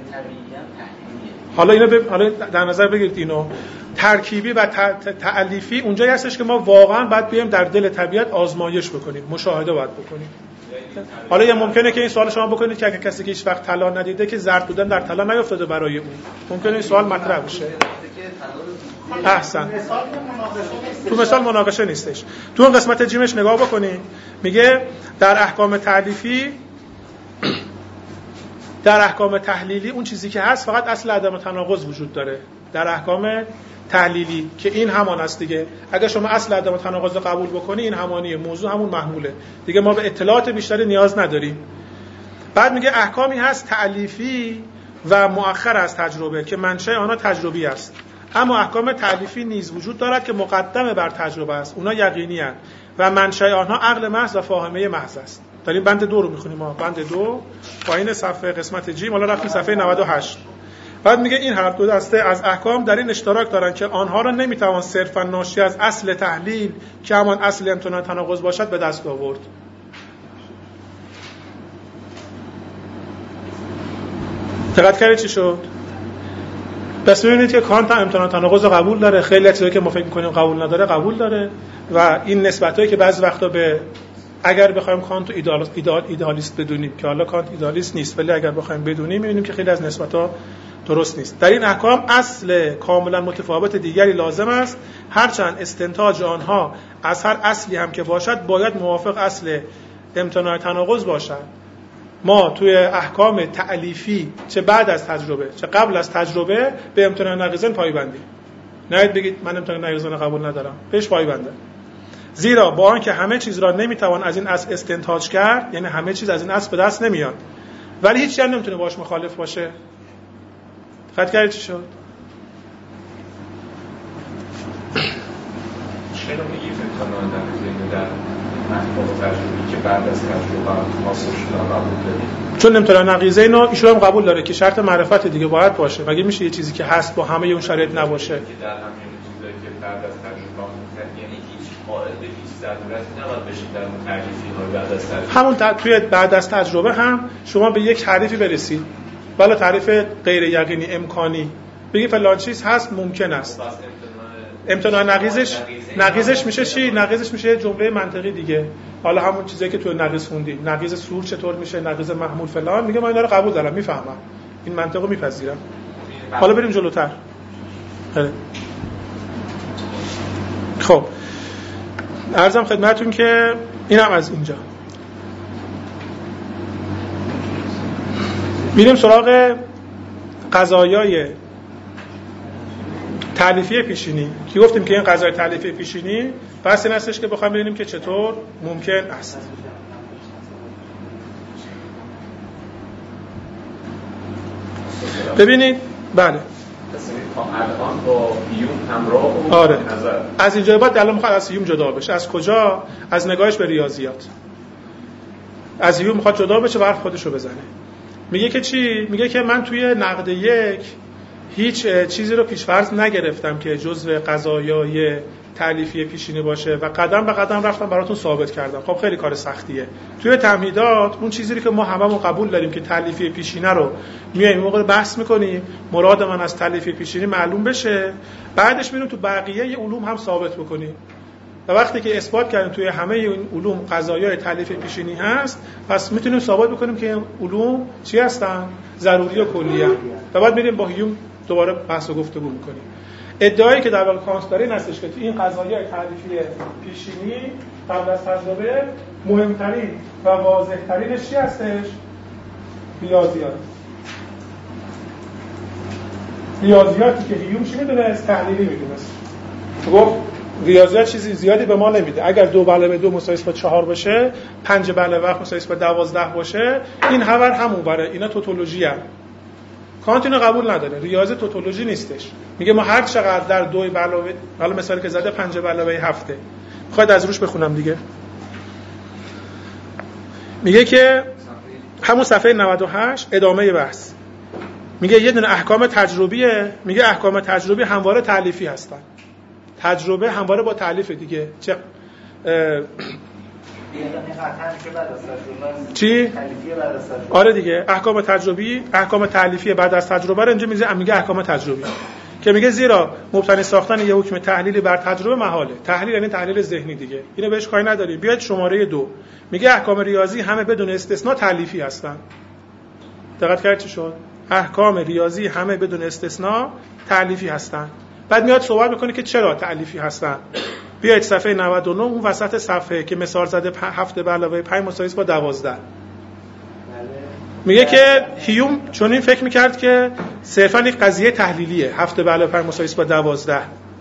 حالا حالا در نظر بگیرید اینو ترکیبی و تألیفی اونجایی هستش که ما واقعا باید بیایم در دل طبیعت آزمایش بکنیم، مشاهده باید بکنیم. حالا یه ممکنه که این سوال شما بکنید که اگه کسی که هیچ وقت طلا ندیده که زرد بودن در طلا نیافتاده برای اون، ممکنه این سوال مطرح بشه. احسن. تو مثال مناقشه نیستش. تو اون قسمت جیمش نگاه بکنید، میگه در احکام تحلیلی اون چیزی که هست فقط اصل عدم تناقض وجود داره. در احکام تحلیلی که این همان است دیگه. اگه شما اصل عدم تناقض رو قبول بکنی این همانیه، موضوع همون محموله دیگه، ما به اطلاعات بیشتری نیاز نداریم. بعد میگه احکامی هست تألیفی و مؤخر از تجربه که منشأ آنها تجربی است، اما احکام تألیفی نیز وجود دارد که مقدمه بر تجربه است، اونا یقینی اند و منشأ آنها عقل محض و فاهمه محض است. داریم بند 2 رو میخونیم ما، بند 2 پایین صفحه قسمت جیم، حالا رفتیم صفحه 98. بعد میگه این هر دو دسته از احکام در این اشتراک دارن که آنها را نمیتوان صرفا ناشی از اصل تحلیل که همان اصل امتناع تناقض باشد به دست آورد. دقت کردید چی شد؟ پس می‌بینید که کانت هم امتناع تناقض رو قبول داره، خیلی چیزایی که ما فکر می‌کنیم قبول نداره قبول داره، و این نسبتایی که بعضی وقتا به اگر بخوایم کانت رو ایدئالیست بدونیم که حالا کانت ایدئالیست نیست، ولی اگر بخوایم بدونیم می‌بینیم که خیلی از نسبت‌ها درست نیست. در این احکام اصل کاملا متفاوت دیگری لازم است، هرچند استنتاج آنها از هر اصلی هم که باشد باید موافق اصل امتناع تناقض باشد. ما توی احکام تألیفی چه بعد از تجربه چه قبل از تجربه به امتناع نقیضین پایبندیم. نهید بگید من امتناع نقیضین قبول ندارم، بهش پایبنده. زیرا با آنکه همه چیز را نمیتوان از این اصل استنتاج کرد، یعنی همه چیز از این اصل به دست نمیاد، ولی هیچ چیزی نمیتونه باش مخالف باشه. خط کردی چی شد؟ چرا میگی امتناع نقیضین در محکوم تجربی که بعد از تجربه حاصل شده قبول دارید؟ چون امتناع نقیضین رو ایشون هم قبول داره که شرط معرفت دیگه باید باشه. مگه میشه یه چیزی که هست با همه اون شرایط نباشه؟ که در همین چیزایی که بعد از تجربه یعنی هیچ قائل به هیچ ضرورتی نباید بشید در اون تعریفی ها بعد از تجربه. همون توی بعد از تجربه هم شما به یک تعریفی برسید، ولی تعریف غیر یقینی امکانی، بگی فلان چیز هست ممکن است. امتناع نقیضش میشه چی؟ نقیضش میشه جمله منطقی دیگه. حالا همون چیزایی که تو نقیض خوندی، نقیض سور چطور میشه، نقیض محمول فلان، میگه من اینا رو قبول دارم، میفهمم، این منطق رو میپذیرم. حالا بریم جلوتر. خب عرضم خدمتتون که اینم از اینجا. میریم سراغ قضایای تألیفی پیشینی که گفتیم که این قضای تألیفی پیشینی بحث این هستش که بخوایم ببینیم که چطور ممکن است. ببینید بله الان با هیوم همراه و آره. نظر از اینجا بعد الان میخواد از هیوم جدا بشه. از کجا؟ از نگاهش به ریاضیات. از هیوم میخواد جدا بشه و حرف خودشو بزنه. میگه که چی؟ میگه که من توی نقد یک هیچ چیزی رو پیش‌فرض نگرفتم که جزء قضایای تألیفی پیشینی باشه و قدم به قدم رفتم براتون ثابت کردم. خب خیلی کار سختیه. توی تمهیدات اون چیزی که ما هممون قبول داریم که تألیفی پیشینی رو میایم موقع بحث میکنیم، مراد من از تألیفی پیشینی معلوم بشه، بعدش میریم تو بقیه علوم هم ثابت بکنیم. و وقتی که اثبات کردیم توی همه این علوم قضایای تألیف پیشینی هست، پس میتونیم ثابت بکنیم که این علوم چی هستن؟ ضروری و کلی هستن. و بعد میریم با هیوم دوباره بحث و گفتگو میکنیم. ادعایی که در واقع کانت داره این هستش که تو این قضایای تألیفی پیشینی قبل از تجربه مهمترین و واضح‌ترینش چی هستش؟ ریاضیات. ریاضیاتی که هیوم چی میدونست؟ تحلیلی میدونست. گفت ریاضیات چیزی زیادی به ما نمیده. اگر 2 + 2 = 4 باشه، 5 + 1 = 12 باشه، این خبر همون بره. اینا توتولوژی هست. کانت اینو قبول نداره. ریاضی توتولوژی نیستش. میگه ما هر چقدر در 2 + حالا مثالی که زده 5 + 7 میخواد از روش بخونم دیگه. میگه که همون صفحه 98 ادامه بحث. میگه یه دونه احکام تجربیه. میگه احکام تجربی همواره تألیفی هستن. تجربه همواره با تألیف دیگه. چی؟ آره دیگه. احکام تجربی، احکام تألیفی بعد از تجربه رو اینجا میگه احکام تجربی. که میگه زیرا مبتنی ساختن یه حکم تحلیلی بر تجربه محاله. تحلیل یعنی تحلیل ذهنی دیگه. اینو بهش کاری نداریم. بیاید شماره 2. میگه احکام ریاضی همه بدون استثناء تألیفی هستن. دقت کردید چی شد؟ احکام ریاضی همه بدون استثناء تألیفی هستن. بعد میاد صحبت میکنه که چرا تألیفی هستن. بیاید صفحه 99 اون وسط صفحه که مثال زده 7 + 5 = 12. میگه که هیوم چون این فکر میکرد که صرفا یک قضیه تحلیلیه 7 + 5 = 12.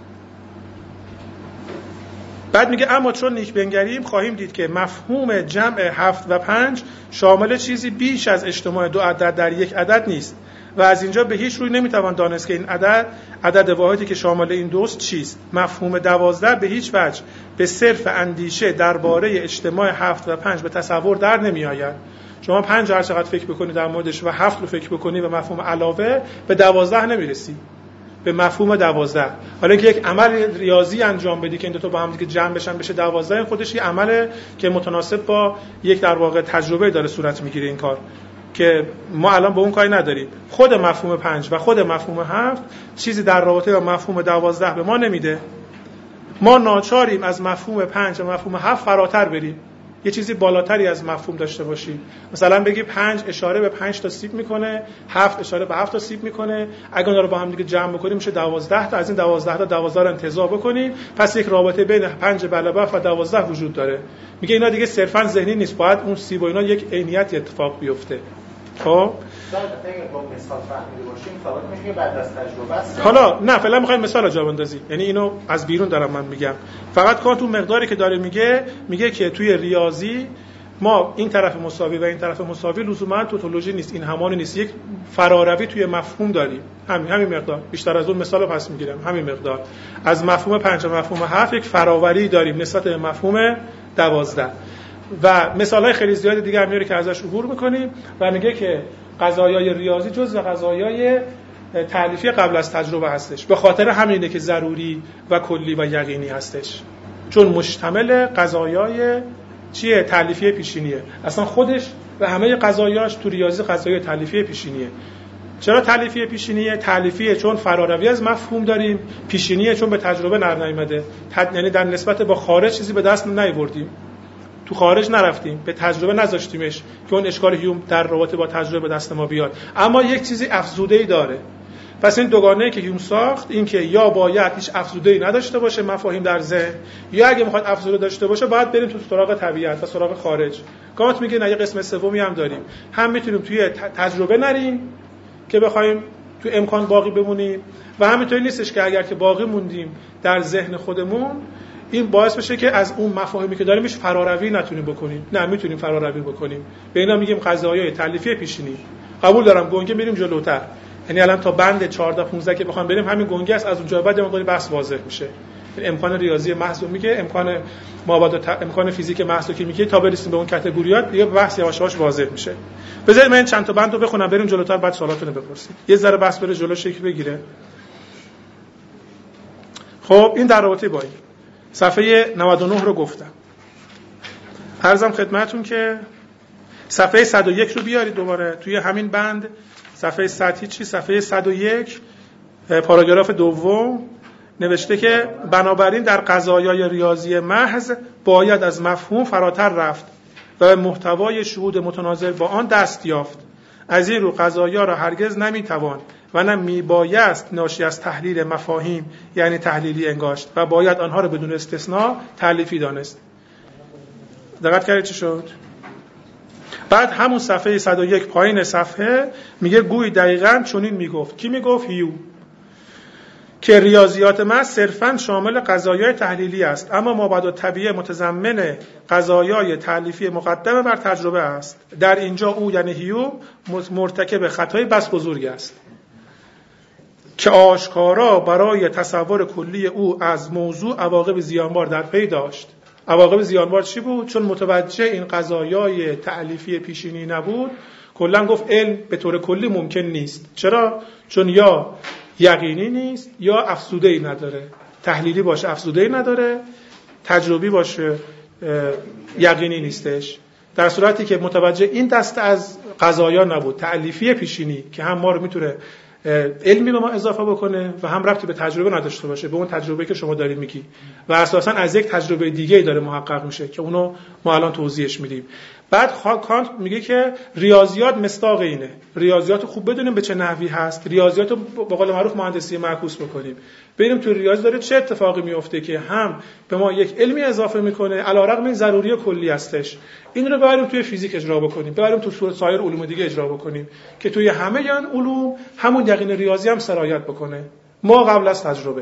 بعد میگه اما چون نیک بنگریم خواهیم دید که مفهوم جمع 7 و 5 شامل چیزی بیش از اجتماع 2 عدد در یک عدد نیست و از اینجا به هیچ روی نمیتوان دانست که این عدد واحدی که شامل این دوست چیست. مفهوم 12 به هیچ وجه به صرف اندیشه درباره اجتماع 7 و 5 به تصور در نمیآید. شما 5 هر چقدر فکر بکنی در موردش و 7 رو فکر بکنی و مفهوم علاوه به 12 نمیرسی. به مفهوم 12. حالا اینکه یک عمل ریاضی انجام بدی که این دو تا با هم دیگه جمع بشن بشه 12، این خودش یه عمله که متناسب با یک در واقع تجربه داره صورت میگیره این کار که ما الان به اون کاری نداریم. خود مفهوم 5 و خود مفهوم 7 چیزی در رابطه با مفهوم 12 به ما نمیده. ما ناچاریم از مفهوم 5 و مفهوم 7 فراتر بریم، یه چیزی بالاتری از مفهوم داشته باشیم. مثلا بگی 5 اشاره به 5 تا سیب میکنه، 7 اشاره به 7 تا سیب میکنه، اگه اونا رو با هم دیگه جمع بکنیم میشه 12 تا. از این 12 تا 12 رو انتزاع بکنیم، پس یک رابطه بین 5 + 7 و 12 وجود داره. میگه اینا دیگه صرفا ذهنی نیست، باید اون سیب و اینا یک عینیت اتفاق بیفته. خب حالا نه فعلا میخوایم مثال جا بندازیم، یعنی اینو از بیرون دارم من میگم. فقط کانت اون مقداری که داره میگه که توی ریاضی ما این طرف مساوی و این طرف مساوی لزوما توتولوژی نیست، این همانی نیست، یک فراروی توی مفهوم داریم. همین مقدار، بیشتر از اون مثالو پس میگیرم. همین مقدار از مفهوم 5 و مفهوم 7 یک فراوری داریم نسبت به مفهوم 12 و مثالای خیلی زیاد دیگه هم میاره که ازش عبور میکنیم و میگه که قضایای ریاضی جزء قضایای تألیفی قبل از تجربه هستش. به خاطر همینه که ضروری و کلی و یقینی هستش، چون مشتمل قضایای چیه؟ تألیفی پیشینیه. اصلا خودش و همه قضایاش تو ریاضی قضایای تألیفی پیشینیه. چرا تألیفی پیشینیه؟ تألیفیه چون فراروی از مفهوم داریم، پیشینیه چون به تجربه نیامده، یعنی در نسبت با خارج چیزی به دست نیاوردیم، تو خارج نرفتیم، به تجربه نذاشتیمش که اون اشکال هیوم در رابطه با تجربه دست ما بیاد. اما یک چیزی افزوده‌ای داره. پس این دوگانه‌ای که هیوم ساخت، این که یا باید هیچ افزوده‌ای نداشته باشه مفاهیم در ذهن، یا اگه میخواد افزوده داشته باشه باید بریم تو سراغ طبیعت و سراغ خارج. کانت میگه نه، یه قسم سومی هم داریم. هم میتونیم توی تجربه نریم که بخوایم تو امکان باقی بمونیم و همینطوری نیستش که اگر که باقی موندیم در ذهن خودمون این باعث بشه که از اون مفاهیمی که داریم هیچ فراروی نتونیم بکنیم. نه، میتونیم فراروی بکنیم. به اینا میگیم قضایای تألیفی پیشینی. قبول دارم گنگه میریم جلوتر. یعنی الان تا بند 14 15 که بخوام بریم همین گنگی است، از اونجا بعد مقداری بحث واضح میشه. امکان ریاضی محض رو میگه، امکان امکان فیزیک محض و کیمیکی، تا برسیم به اون کاتگوریات دیگه بحث یواش یواش واضح میشه. بذارید من چند تا بند رو بخونم بریم جلوتر، بعد سوالاتونو بپرسید. یه ذره بحث بره جلو، شکل بگیره. خب این در رابطه با این صفحه 99 رو گفتم. عرضم خدمتتون که صفحه 101 رو بیارید دوباره توی همین بند، صفحه 100 چی؟ صفحه 101 پاراگراف دوم نوشته که بنابراین در قضایای ریاضی محض باید از مفهوم فراتر رفت و به محتوای شهود متناظر با آن دست یافت. از این رو قضایا را هرگز نمیتوان و نه میبایست ناشی از تحلیل مفاهیم یعنی تحلیلی انگاشت و باید آنها را بدون استثناء تألیفی دانست. دقت کردید چی شد؟ بعد همون صفحه 101 پایین صفحه میگه گویی دقیقاً چنین میگفت. کی میگفت؟ هیو. که ریاضیات محض صرفاً شامل قضایای تحلیلی است، اما مابعد الطبیعه متضمن قضایای تألیفی مقدمه بر تجربه است. در اینجا او یعنی هیو مرتکب خطای بس بزرگ است که آشکارا برای تصور کلی او از موضوع عواقب زیانبار در پی داشت. عواقب زیانبار چی بود؟ چون متوجه این قضایای تألیفی پیشینی نبود، کلا گفت علم به طور کلی ممکن نیست. چرا؟ چون یا یقینی نیست یا افزوده‌ای نداره. تحلیلی باشه افزوده‌ای نداره، تجربی باشه یقینی نیستش. در صورتی که متوجه این دسته از قضایا نبود، تألیفی پیشینی که هم ما رو میتونه علمی به ما اضافه بکنه و هم ربطی به تجربه نداشته باشه، به اون تجربه که شما دارید میگی، و اساساً از یک تجربه دیگه‌ای داره محقق میشه که اونو ما الان توضیحش میدیم. بعد کانت میگه که ریاضیات مصداق اینه. ریاضیات خوب بدونیم به چه نحوی هست. ریاضیات رو به قول معروف مهندسی معکوس بکنیم. ببینیم تو ریاضی داره چه اتفاقی میفته که هم به ما یک علمی اضافه میکنه علیرغم این ضروری و کلی هستش. این رو ببریم توی فیزیک اجرا بکنیم، ببریم تو سایر علوم دیگه اجرا بکنیم که توی همه این علوم همون یقین ریاضی هم سرایت بکنه. ما قبل از تجربه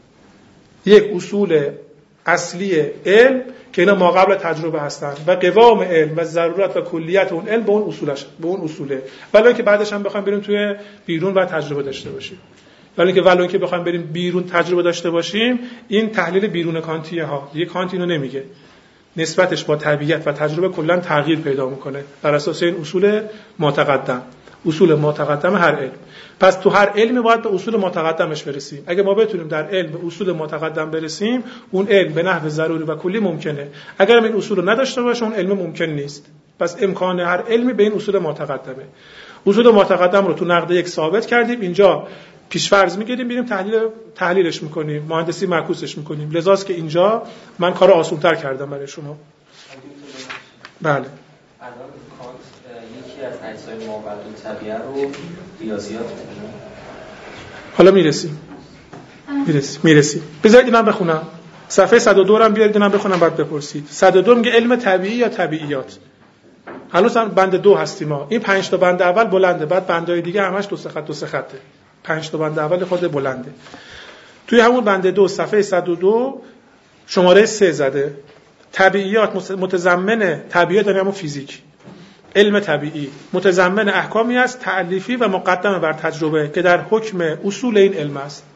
یک اصول اصلی علم که اینا ما قبل تجربه هستن و قوام علم و ضرورت و کلیت اون علم به اون اصوله. ولی اینکه بعدش هم بخوایم بریم توی بیرون و تجربه داشته باشیم. ولی اینکه بخوایم بریم بیرون تجربه داشته باشیم، این تحلیل بیرون کانتیه ها. دیگه کانت اینو نمیگه. نسبتش با طبیعت و تجربه کلا تغییر پیدا میکنه بر اساس این اصول متقدم. اصول متقدم هر علم. پس تو هر علمی باید به اصول متقدمش برسیم. اگه ما بتونیم در علم به اصول متقدم برسیم، اون علم به نحو ضروری و کلی ممکنه. اگر این اصول رو نداشته باشه، اون علم ممکن نیست. پس امکان هر علمی به این اصول متقدمه. اصول متقدم رو تو نقد یک ثابت کردیم. اینجا پیش‌فرض می‌گیریم، بریم تحلیلش می‌کنیم، مهندسی معکوسش می‌کنیم. لذاست که اینجا من کارو آسان‌تر کردم برای شما. بله. یکی از اجزای مابعد الطبیعه رو ریاضیات می‌کنه. حالا میرسیم. بذارید اینم بخونم. صفحه 102 رو هم بیارید اینم بخونم بعد بپرسید. 102 میگه علم طبیعی یا طبیعیات. هنوز هم بند 2 هستیم ما. این 5 تا بند اول بلنده، بعد بندهای دیگه همش دو سه خطه. 5 تا بند اول خود بلنده. توی همون بند 2 صفحه 102 شماره 3 زده. طبیعیات متضمن طبیعت یعنی همون فیزیک. علم طبیعی متضمن احکامی است تألیفی و مقدمه بر تجربه که در حکم اصول این علم است.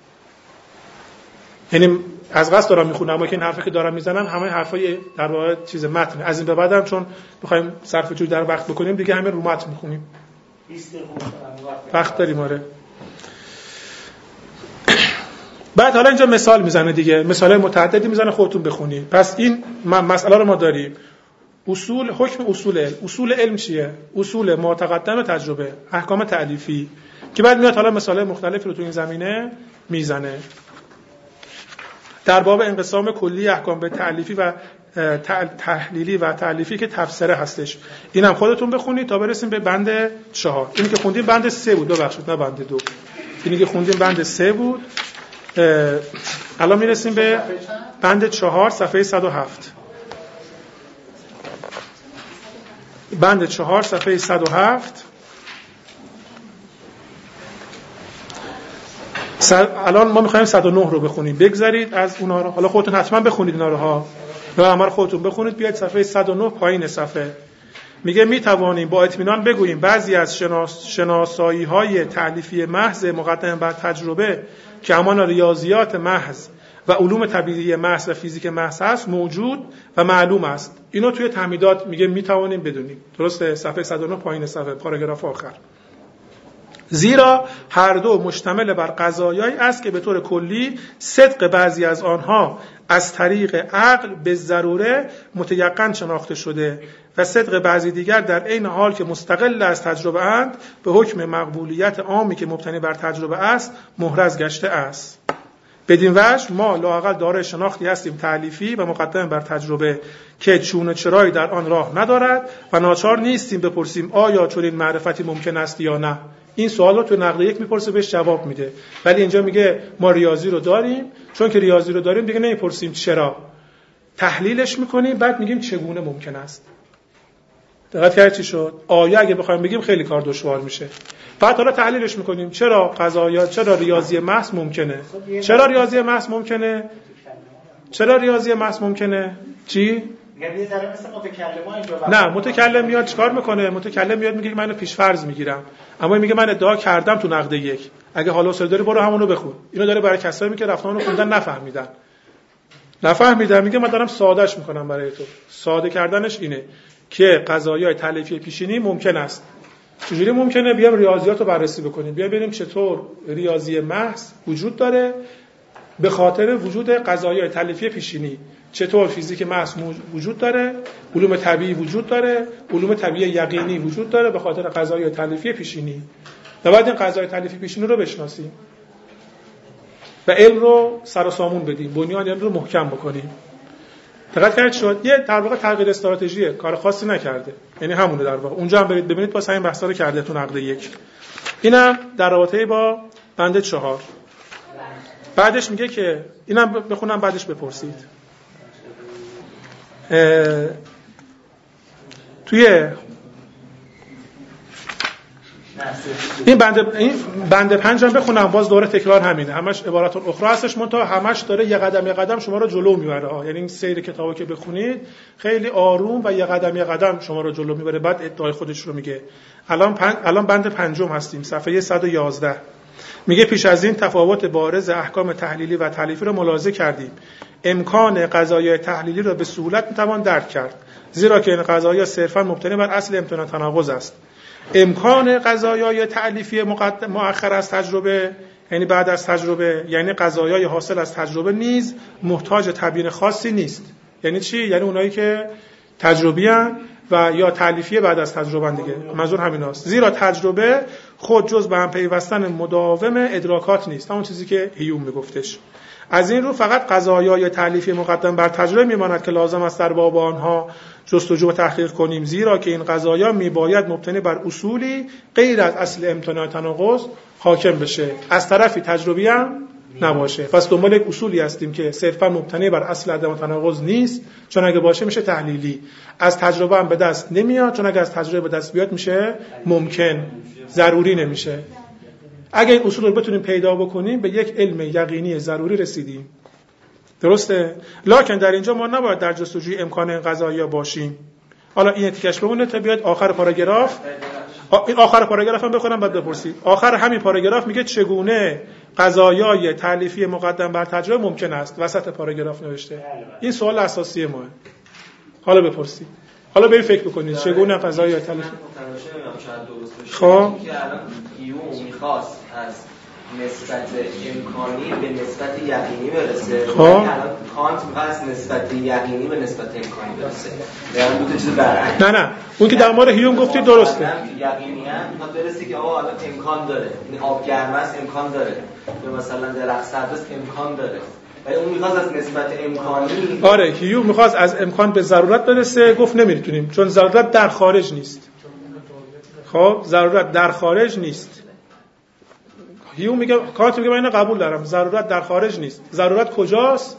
یعنی از قصد دارم میخونم، اما که این حرفی که دارم میزنم همه حرفای در واقع چیز متن. از این به بعدم چون بخوایم صرف جوی در وقت بکنیم دیگه همه رو متن میخونیم. وقت داریم آره. بعد حالا اینجا مثال میزنه دیگه، مثالای متعددی میزنه، خودتون بخونید. پس این مسئله رو ما داریم. اصول حکم اصول علم. اصول علم چیه؟ اصول متقدم تجربه، احکام تألیفی که بعد میاد حالا مثالای مختلفی رو تو این زمینه میزنه. در باب انقسام کلی احکام به تألیفی و تحلیلی و تألیفی که تفسیره هستش. اینم خودتون بخونید تا برسیم به بند 4. اینی که خوندیم بند 3 بود، ببخشید نه بند 2. اینی که خوندیم بند 3 بود. الان میرسیم به بند 4 صفحه 107. بند 4 صفحه 107. الان ما میخوایم 109 رو بخونیم. بگذارید از اونها رو. حالا خودتون حتما بخونید اینا رو ها. یا همه رو خودتون بخونید. بیاید صفحه 109 پایین صفحه. میگه میتوانیم با اطمینان بگوییم بعضی از شناسایی‌های تألیفی محض مقدم بر تجربه که همان ریاضیات محض و علوم طبیعی محض و فیزیک محض است موجود و معلوم است. اینو توی تعمیدات میگه میتوانیم بدونیم. درسته؟ صفحه 109 پایین صفحه پاراگراف آخر. زیرا هر دو مشتمل بر قضایایی است که به طور کلی صدق بعضی از آنها از طریق عقل به ضروره متیقن شناخته شده و صدق بعضی دیگر در عین حال که مستقل از تجربه اند به حکم مقبولیت عامی که مبتنی بر تجربه است محرز گشته است. بدین وجه ما لااقل دارای شناختی هستیم تألیفی و مقدم بر تجربه که چون و چرایی در آن راه ندارد و ناچار نیستیم بپرسیم آیا چنین معرفتی ممکن است یا نه. این سوال رو تو نقد یک میپرسه بهش جواب میده، ولی اینجا میگه ما ریاضی رو داریم، چون که ریاضی رو داریم دیگه نمیپرسیم چرا، تحلیلش میکنیم بعد میگیم چگونه ممکن است. دقت کردید چی شد؟ آیا اگه بخوایم بگیم خیلی کار دشوار میشه. بعد حالا تحلیلش میکنیم چرا قضایا، چرا ریاضی محض ممکنه، چرا ریاضی محض ممکنه، چرا ریاضی محض ممکنه. چی؟ نه، متکلم میاد چیکار میکنه؟ متکلم میاد میگه من پیش فرض میگیرم، اما میگه من ادعا کردم تو نقد یک. اگه حالا حوصله داری برو همونو بخون. اینو داره برای کسایی که رفتن اونو خوندن نفهمیدن. میگه من دارم سادهش میکنم برای تو. ساده کردنش اینه که قضایای تألیفی پیشینی ممکن است. چجوری ممکنه؟ بیام ریاضیات رو بررسی بکنیم، بیام ببینیم چطور ریاضی محض وجود داره به خاطر وجود قضایای تألیفی پیشینی، چطور فیزیک محض وجود داره، علوم طبیعی وجود داره، علوم طبیعی یقینی وجود داره به خاطر قضایای تألیفی پیشینی. و بعد این قضایای تألیفی پیشینی رو بشناسیم و علم رو سر و سامون بدیم، بنیان علم رو محکم بکنیم. دقت کردید شد؟ یه در واقع تغییر استراتژیه، کار خاصی نکرده. یعنی همونه در واقع. اونجا هم برید ببینید واسه این بحثا رو کرده تو نقد یک. اینم در رابطه با بند 4. بعدش میگه که اینم بخونم بعدش بپرسید. توی این بند 5 هم بخونم، باز دوره تکرار همینه، همش عبارات اخرى هستش، منتها همش داره یه قدم شما رو جلو میبره. یعنی این سیر کتابو که بخونید خیلی آروم و یه قدم شما رو جلو میبره. بعد ادعای خودش رو میگه. الان بند 5 هستیم، صفحه 111. میگه پیش از این تفاوت بارز احکام تحلیلی و تألیفی رو ملاحظه کردیم. امکان قضایای تحلیلی را به سهولت میتوان درک کرد، زیرا که این قضایا صرفاً مبتنی بر اصل امتناع تناقض است. امکان قضایای تألیفی مؤخر از تجربه، یعنی بعد از تجربه، یعنی قضایای حاصل از تجربه نیز محتاج تبیین خاصی نیست. یعنی چی؟ یعنی اونایی که تجربی ان و یا تألیفی بعد از تجربه دیگه. منظور همیناست. زیرا تجربه خود جز به هم پیوستن مداوم ادراکات نیست، همون چیزی که هیوم میگفتش. از این رو فقط قضایای تألیفی مقدم بر تجربه میماند که لازم است در باب آنها جستجو و تحقیق کنیم، زیرا که این قضایا میباید مبتنی بر اصولی غیر از اصل امتناع تناقض حاکم بشه، از طرفی تجربی هم نباشه. پس دنبال یک اصولی هستیم که صرفا مبتنی بر اصل عدم تناقض نیست، چون اگه باشه میشه تحلیلی. از تجربه هم به دست نمیاد، چون اگه از تجربه به دست بیاد میشه ممکن، ضروری نمیشه. اگه این اصول رو بتونیم پیدا بکنیم به یک علم یقینی ضروری رسیدیم. درسته؟ لکن در اینجا ما نباید در جستجوی امکان این قضایا باشیم. حالا این تیکش بمونه تا بیاد آخر پاراگراف. این آخر پاراگراف هم بخونم بعد بپرسید. آخر همین پاراگراف میگه چگونه قضایای تألیفی مقدم بر تجربه ممکن است. وسط پاراگراف نوشته. این سوال اساسی ماه. حالا بپرسید. حالا به فکر بکنید چگونه قضایای تألیفی. خب که الان هیوم می‌خواست از نسبت امکانی به نسبت یقینی برسه، الان کانت می‌خواد از نسبت یقینی به نسبت امکانی برسه. یعنی دو تا چیز برعکس. نه اون که در مورد هیوم گفتی درسته. یقینیاً می‌خواد برسه که آقا الان امکان داره، این آب گرم است امکان داره، یا مثلا درخت سبز امکان داره. ولی اون می‌خواد از نسبت امکانی. آره هیوم می‌خواد از امکان به ضرورت برسه، گفت نمی‌تونیم چون ضرورت در خارج نیست. خب ضرورت در خارج نیست. هیوم میگه، کانت میگه من اینو قبول دارم، ضرورت در خارج نیست. ضرورت کجاست؟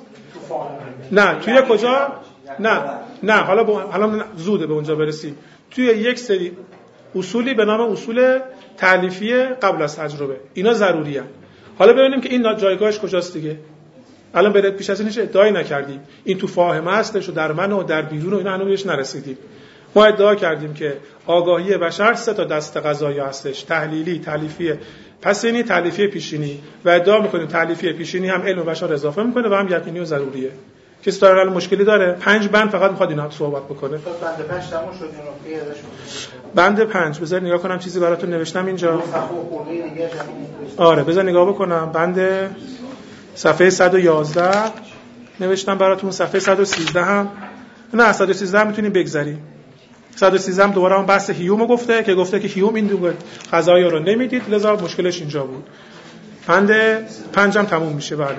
نه توی کجا؟ نه حالا زوده به اونجا برسیم. توی یک سری اصولی به نام اصول تألیفی قبل از تجربه، اینا ضروریه. حالا ببینیم که این جایگاهش کجاست دیگه. الان پیش از این هیچ ادعایی نکردیم این تو فاهمه هستش و در من و در بیرون و اینا هنوز بهش نرسیدیم. ما ادعا کردیم که آگاهی بشر 3 تا دست قضایی هستش: تحلیلی، تالیفی پسینی، تالیفی پیشینی. و ادعا میکنیم تالیفی پیشینی هم علم بشر اضافه میکنه و هم یقینی و ضروریه. کسی داره مشکلی داره؟ 5 بند فقط میخواد اینا صحبت بکنه. بند 5 تموم شد این نکته ازش. بند 5 بذار نگاه کنم چیزی براتون نوشتم اینجا. آره بذار نگاه بکنم. بند صفحه 111 نوشتم براتون. صفحه 113 هم نه 113 میتونیم بگذاریم. 113 هم دوباره اون بحث هیوم گفته که هیوم این دو قضایا رو نمیدید، لذا مشکلش اینجا بود. بند 5 هم تموم میشه. بله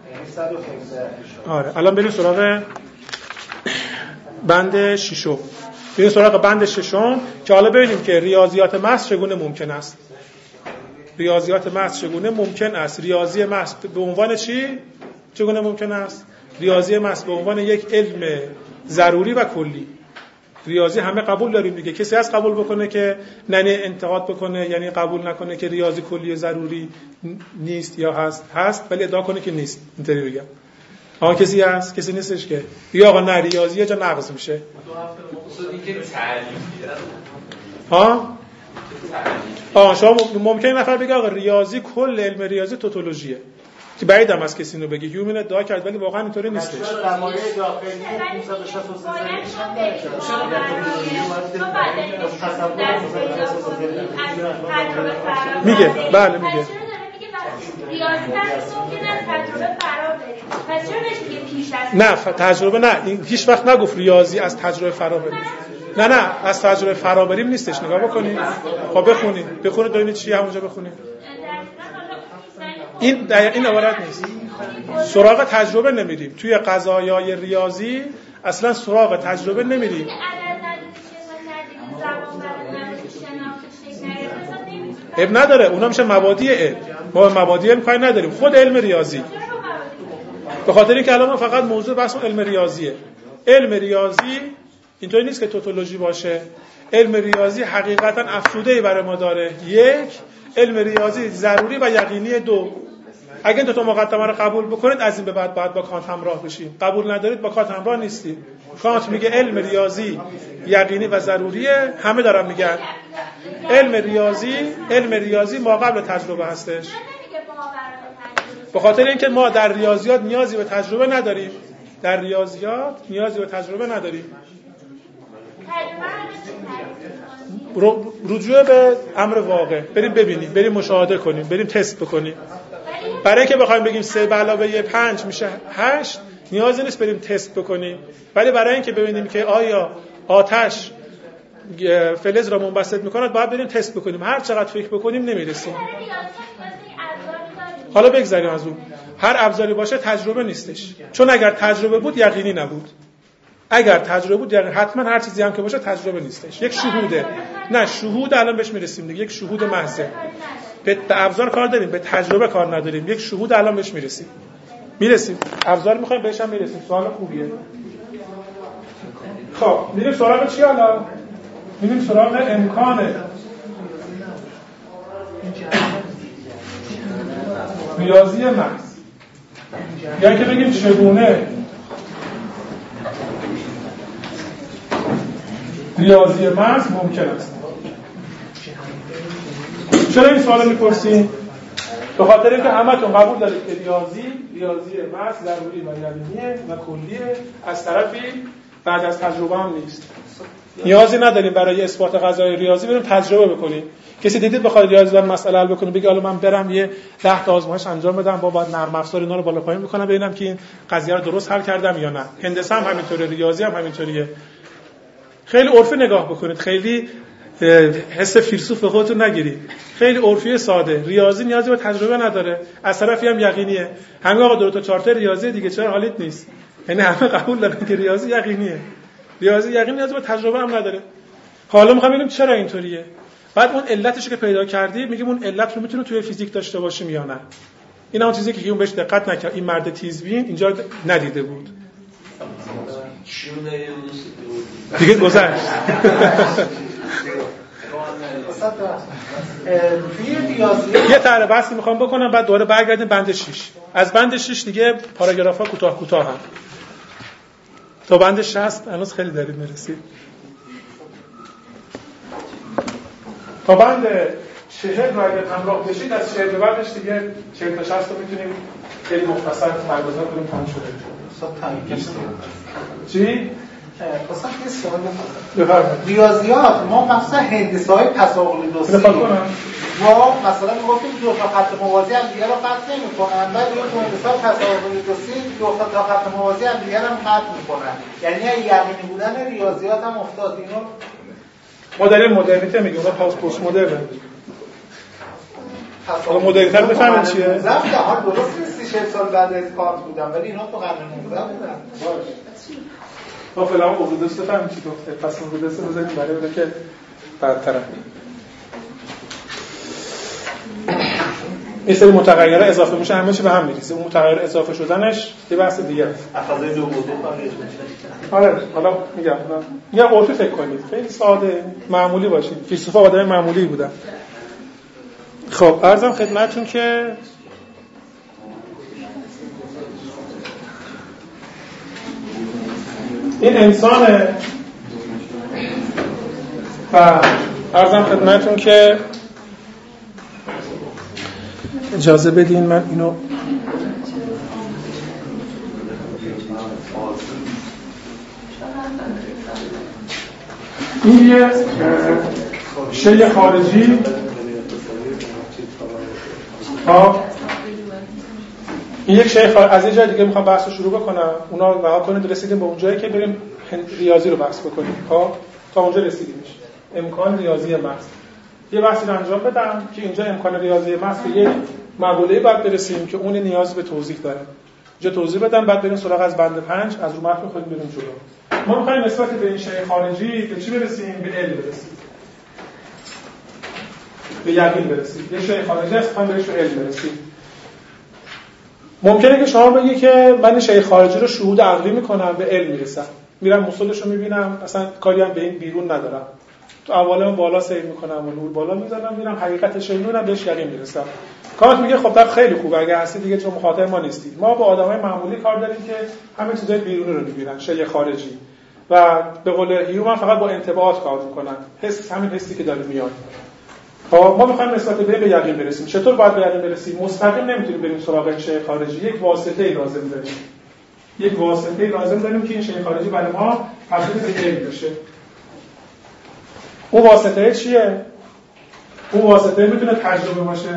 آره الان بریم سراغ بند 6. بریم سراغ بند 6 که حالا ببینیم که ریاضیات محض چگونه ممکن است. ریاضیات محض چگونه ممکن است؟ ریاضی محض به عنوان چی چگونه ممکن است؟ ریاضی محض به عنوان یک علم ضروری و کلی. ریاضی همه قبول داریم دیگه. کسی هست قبول بکنه که نه انتقاد بکنه، یعنی قبول نکنه که ریاضی کلی ضروری نیست یا هست ولی ادعا کنه که نیست؟ اینطوری بگم. کسی هست؟ کسی نیستش که یا آقا نه ریاضی یه جا نقض میشه. شما ممکنه نفر بگه آقا ریاضی کل علم ریاضی توتولوژیه، که بعیدم از کسی اینو بگه. هیومن ادعا کرد ولی واقعا اینطوری نیستش. میگه بله میگه نه تجربه نه، این هیچ وقت نگفت ریاضی از تجربه فرا بریم. نه از تجربه فرا بریم نیستش. نگاه بکنید. خب بخونید ببینید چی همونجا بخونید. این عبارت نیست. سراغ تجربه نمیریم توی قضایای ریاضی، اصلا سراغ تجربه نمیریم. اب نداره، اونا میشه مبادی علم. ما مبادی علم کاری نداریم. خود علم ریاضی، به خاطر اینکه الان ما فقط موضوع بحث علم ریاضیه. علم ریاضی اینطوری نیست که توتولوژی باشه. علم ریاضی حقیقتا افزوده‌ای برای ما داره. 1 علم ریاضی ضروری و یقینی. 2 اگه این 2 تا مقدمه رو قبول بکنید از این به بعد باید با کانت همراه بشیم. قبول ندارید با کانت همراه نیستید. کانت میگه علم ریاضی یقینی و ضروریه، همه دارن میگن علم ریاضی ما قبل تجربه هستش. به خاطر اینکه ما در ریاضیات نیازی به تجربه نداریم. رجوع به امر واقع، بریم ببینیم، بریم مشاهده کنیم، بریم تست بکنیم. برای اینکه بخوایم بگیم 3 + 5 میشه 8 نیازی نیست بریم تست بکنیم، ولی برای اینکه ببینیم که آیا آتش فلز را منبسط میکند باید بریم تست بکنیم. هر چقدر فکر بکنیم نمیرسیم. حالا بگذاریم از اون. هر ابزاری باشه تجربه نیستش، چون اگر تجربه بود یقینی نبود. اگر تجربه بود یقین حتما هر چیزی هم که باشه تجربه نیستش. یک شهوده. نه شهود الان بهش میرسیم دیگه. یک شهود محضه. به ابزار کار داریم، به تجربه کار نداریم. یک شهود الان بهش میرسیم. ابزار میخوایم بهش هم میرسیم. سوال خوبیه. خب میریم سراغ چی حالا؟ میریم سراغ امکان ریاضی محض. یعنی که بگیم چگونه ریاضی محض ممکن است. چرا این سوال میپرسیم؟ به خاطر اینکه همتون قبول دارید که ریاضی محض ضروری و یقینیه و کلیه، از طرفی بعد از تجربه هم نیست. نیازی نداریم برای اثبات قضای ریاضی بریم تجربه بکنیم. کسی دیدید بخواد ریاضی در مسئله حل بکنه بگه حالا من برم یه 10 تا آزمایش انجام بدم با بعد نرم افزار اینا رو بالا پایین میکنم ببینم که این قضیه رو درست حل کردم یا نه. هندسه هم همینطوره، ریاضی هم همینطوریه. خیلی عرفی نگاه بکنید، خیلی حس فیلسوف خودتون نگیرید. خیلی عرفی ساده. ریاضی نیازی به تجربه نداره، از طرفی هم یقینیه. همین آقا 2 تا 4 تا ریاضی دیگه چرا حالیت نیست؟ یعنی همه قبول دارن که ریاضی یقینیه. ریاضی یقین نیازی به تجربه هم نداره. حالا میخوام ببینیم چرا اینطوریه. بعد اون علتش که پیدا کردی میگیم اون علت رو میتونه توی فیزیک داشته باشیم یا نه. این اون چیزی که هیوم بهش دقت نکرد. این مرد تیزبین اینجا ندیده بود. دیگه گذشت. یه طرح بحثی میخوام بکنم بعد دوباره برگردیم بند 6. از بند 6 دیگه پاراگرافا کوتاه هم. تا بند 60 هنوز خیلی داریم میرسید. تا بند 40 رو اگر همراه بشید از 40 به بعدش دیگه 40 تا 60 رو میتونیم خیلی مختصر برگزار کنیم تموم شده. چی؟ اصلا یه سوال بفرمایید. ریاضیات ما مثلا هندسه‌های پس‌اقلیدوسی ما مثلا میگفتیم دو تا خط موازی هم دیگه رو قطع نمی‌کنن، بعد تو هندسه‌های پس‌اقلیدوسی دو تا خط موازی هم دیگه رو قطع می‌کنن. یعنی یقینی بودن ریاضیات هم افتاد. اینو ما در مدرنیته میگیم، اون پست مدرن. حالا مدرنیته رو بفهمید چیه؟ حالا درست نیست 30 سال بعد از کانت بودن، ولی اینا تو قرن 19 بودن. ما فعلا اقلیدوس بفهمیم چی گفته. پس اقلیدوس رو بزنیم برای بده که برطرف. این سری متغیرها اضافه میشه، همه چی به هم میریزه. اون متغیر اضافه شدنش یه بحث دیگه است. فضای دو بعدی خارج میشه. آره، حالا میگم اورتو فکر کنید. خیلی ساده، معمولی باشید. فیلسوفا آدم معمولی بودن. خب عرضم خدمتتون که این انسانه و عرضم خدمتتون که اجازه بدین من اینو این یه شی خارجی این یک شی از یه جای دیگه میخوام بحث رو شروع بکنم. اونا رها کنید رسیدیم به اون جایی که بریم ریاضی رو بحث بکنیم. تا اونجا رسیدیمش. امکان ریاضی محض. یه بحثی رو انجام بدم که اینجا امکان ریاضی محض به یه مقوله‌ای باید برسیم که اون نیاز به توضیح داره. اینجا توضیح بدم، بعد بریم سراغ از بند 5 از رو متن خودمون بریم جلو. ما می‌خوایم نسبت به این شی خارجی به چی برسیم؟ به علم برسیم. به یقین برسیم. یه شی خارجی است، می‌خوایم بهش به علم برسیم. ممکنه که شما بگی که من شی خارجی رو شهود عقلی می‌کنم، به علم میرسم. میرم مصولش رو می‌بینم، اصلا کاری هم به این بیرون ندارم. تو اولم بالا سیر می‌کنم و نور بالا می‌ذارم، میرم حقیقتش رو می‌بینم، بهش یقین میرسم. کانت میگه خب تا خیلی خوبه، اگه هستی دیگه چون مخاطب ما نیستی. ما با آدمای معمولی کار داریم که همه چیزای بیرونی رو می‌بینن، شی خارجی. و به قول هیومن فقط با انطباعات کار می‌کنن. حس همین حسی که داره میاد. خب ما می‌خوایم نسبت به یقین برسیم. چطور باید به یقین برسیم؟ مستقیم نمیتونیم بریم سراغ شی خارجی. یک واسطه‌ای لازم داریم. یک واسطه‌ای لازم داریم که این شی خارجی برای ما تبدیل به علم بشه. اون واسطه چیه؟ اون واسطه میتونه تجربه باشه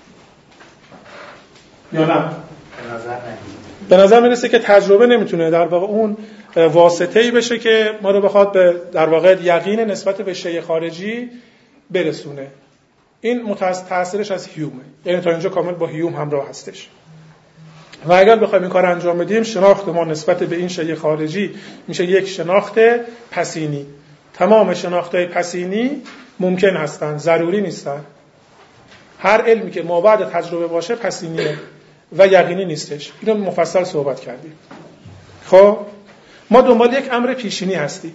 یا نه؟ به نظر میرسه که تجربه نمیتونه در واقع اون واسطه‌ای بشه که ما رو بخواد به در واقع یقین نسبت به شی خارجی برسونه. این تأثیرش از هیومه، یعنی تا اینجا کامل با هیوم همراه هستش. و اگر بخوایم این کار انجام بدیم، شناخت ما نسبت به این شی خارجی میشه یک شناخت پسینی. تمام شناخت‌های پسینی ممکن هستند، ضروری نیستند. هر علمی که مابعد تجربه باشه پسینیه و یقینی نیستش. اینو مفصل صحبت کردیم. خب ما دنبال یک امر پیشینی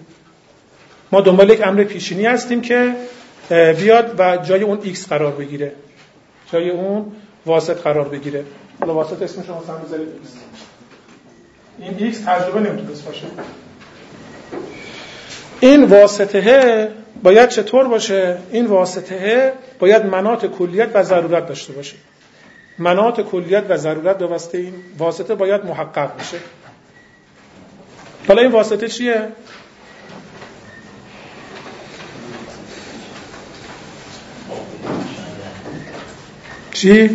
هستیم. که بیاد و جای اون x قرار بگیره، جای اون واسط قرار بگیره. حالا واسط اسمش رو مثلا بذارید x. این x تجربه نمیتونست باشه. این واسطه باید چطور باشه؟ این واسطه باید مناط کلیت و ضرورت داشته باشه. مناط کلیت و ضرورت به واسطه این واسطه باید محقق بشه. حالا این واسطه چیه؟ چی؟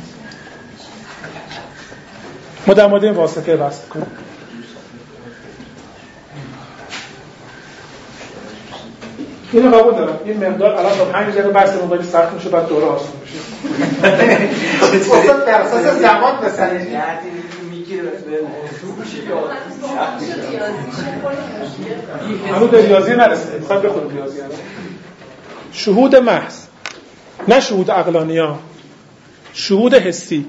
ما در مورد این واسطه بحث کنیم. اینو قبول دارم. این مقدار الان تا 5 دقیقه بحث موبایل سخت میشه، بعد دوره آسون میشه. اصلا در اساس زمان بسنید. هنوز به ریاضی نرسیدیم. میخوایم بخونیم ریاضی الان. شهود محض، نه شهود عقلانی‌ها، شهود حسی.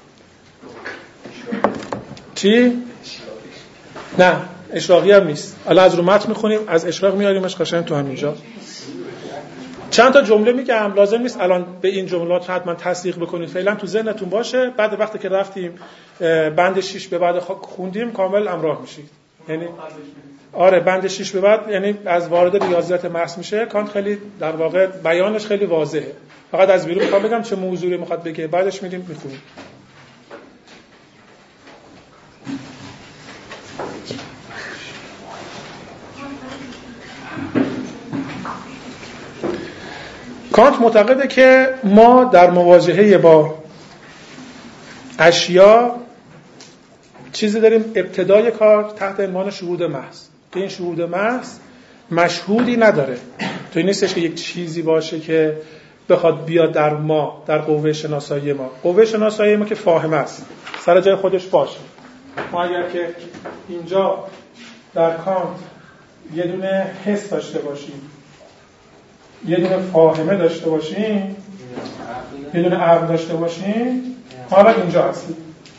چی؟ نه اشراقی هم نیست. الان از رو متن میخونیم، از اشراق میاریمش قشنگ تو همینجا. چند تا جمله میگم، لازم نیست الان به این جملات حتما تصدیق بکنید، فعلا تو ذهنتون باشه. بعد وقتی که رفتیم بند 6 به بعد خوندیم کامل همراه میشید. یعنی آره بند 6 به بعد یعنی از وارد ریاضیات محض میشه. کانت خیلی در واقع بیانش خیلی واضحه. فقط از بیرون میخوام بگم چه موضوعی میخواد بگه، بعدش میریم میخونیم. کانت معتقده که ما در مواجهه با اشیا چیزی داریم ابتدای کار تحت عنوان شهود محض، که این شهود محض مشهودی نداره. تو این نیستش که یک چیزی باشه که بخواد بیاد در ما، در قوه شناسایی ما. قوه شناسایی ما که فاهمه است، سر جای خودش باشه. ما اگر که اینجا در کانت یه دونه حس داشته باشیم، یه دونه فاهمه داشته باشیم، یه دونه عقل داشته باشیم، حالا اینجا هستیم.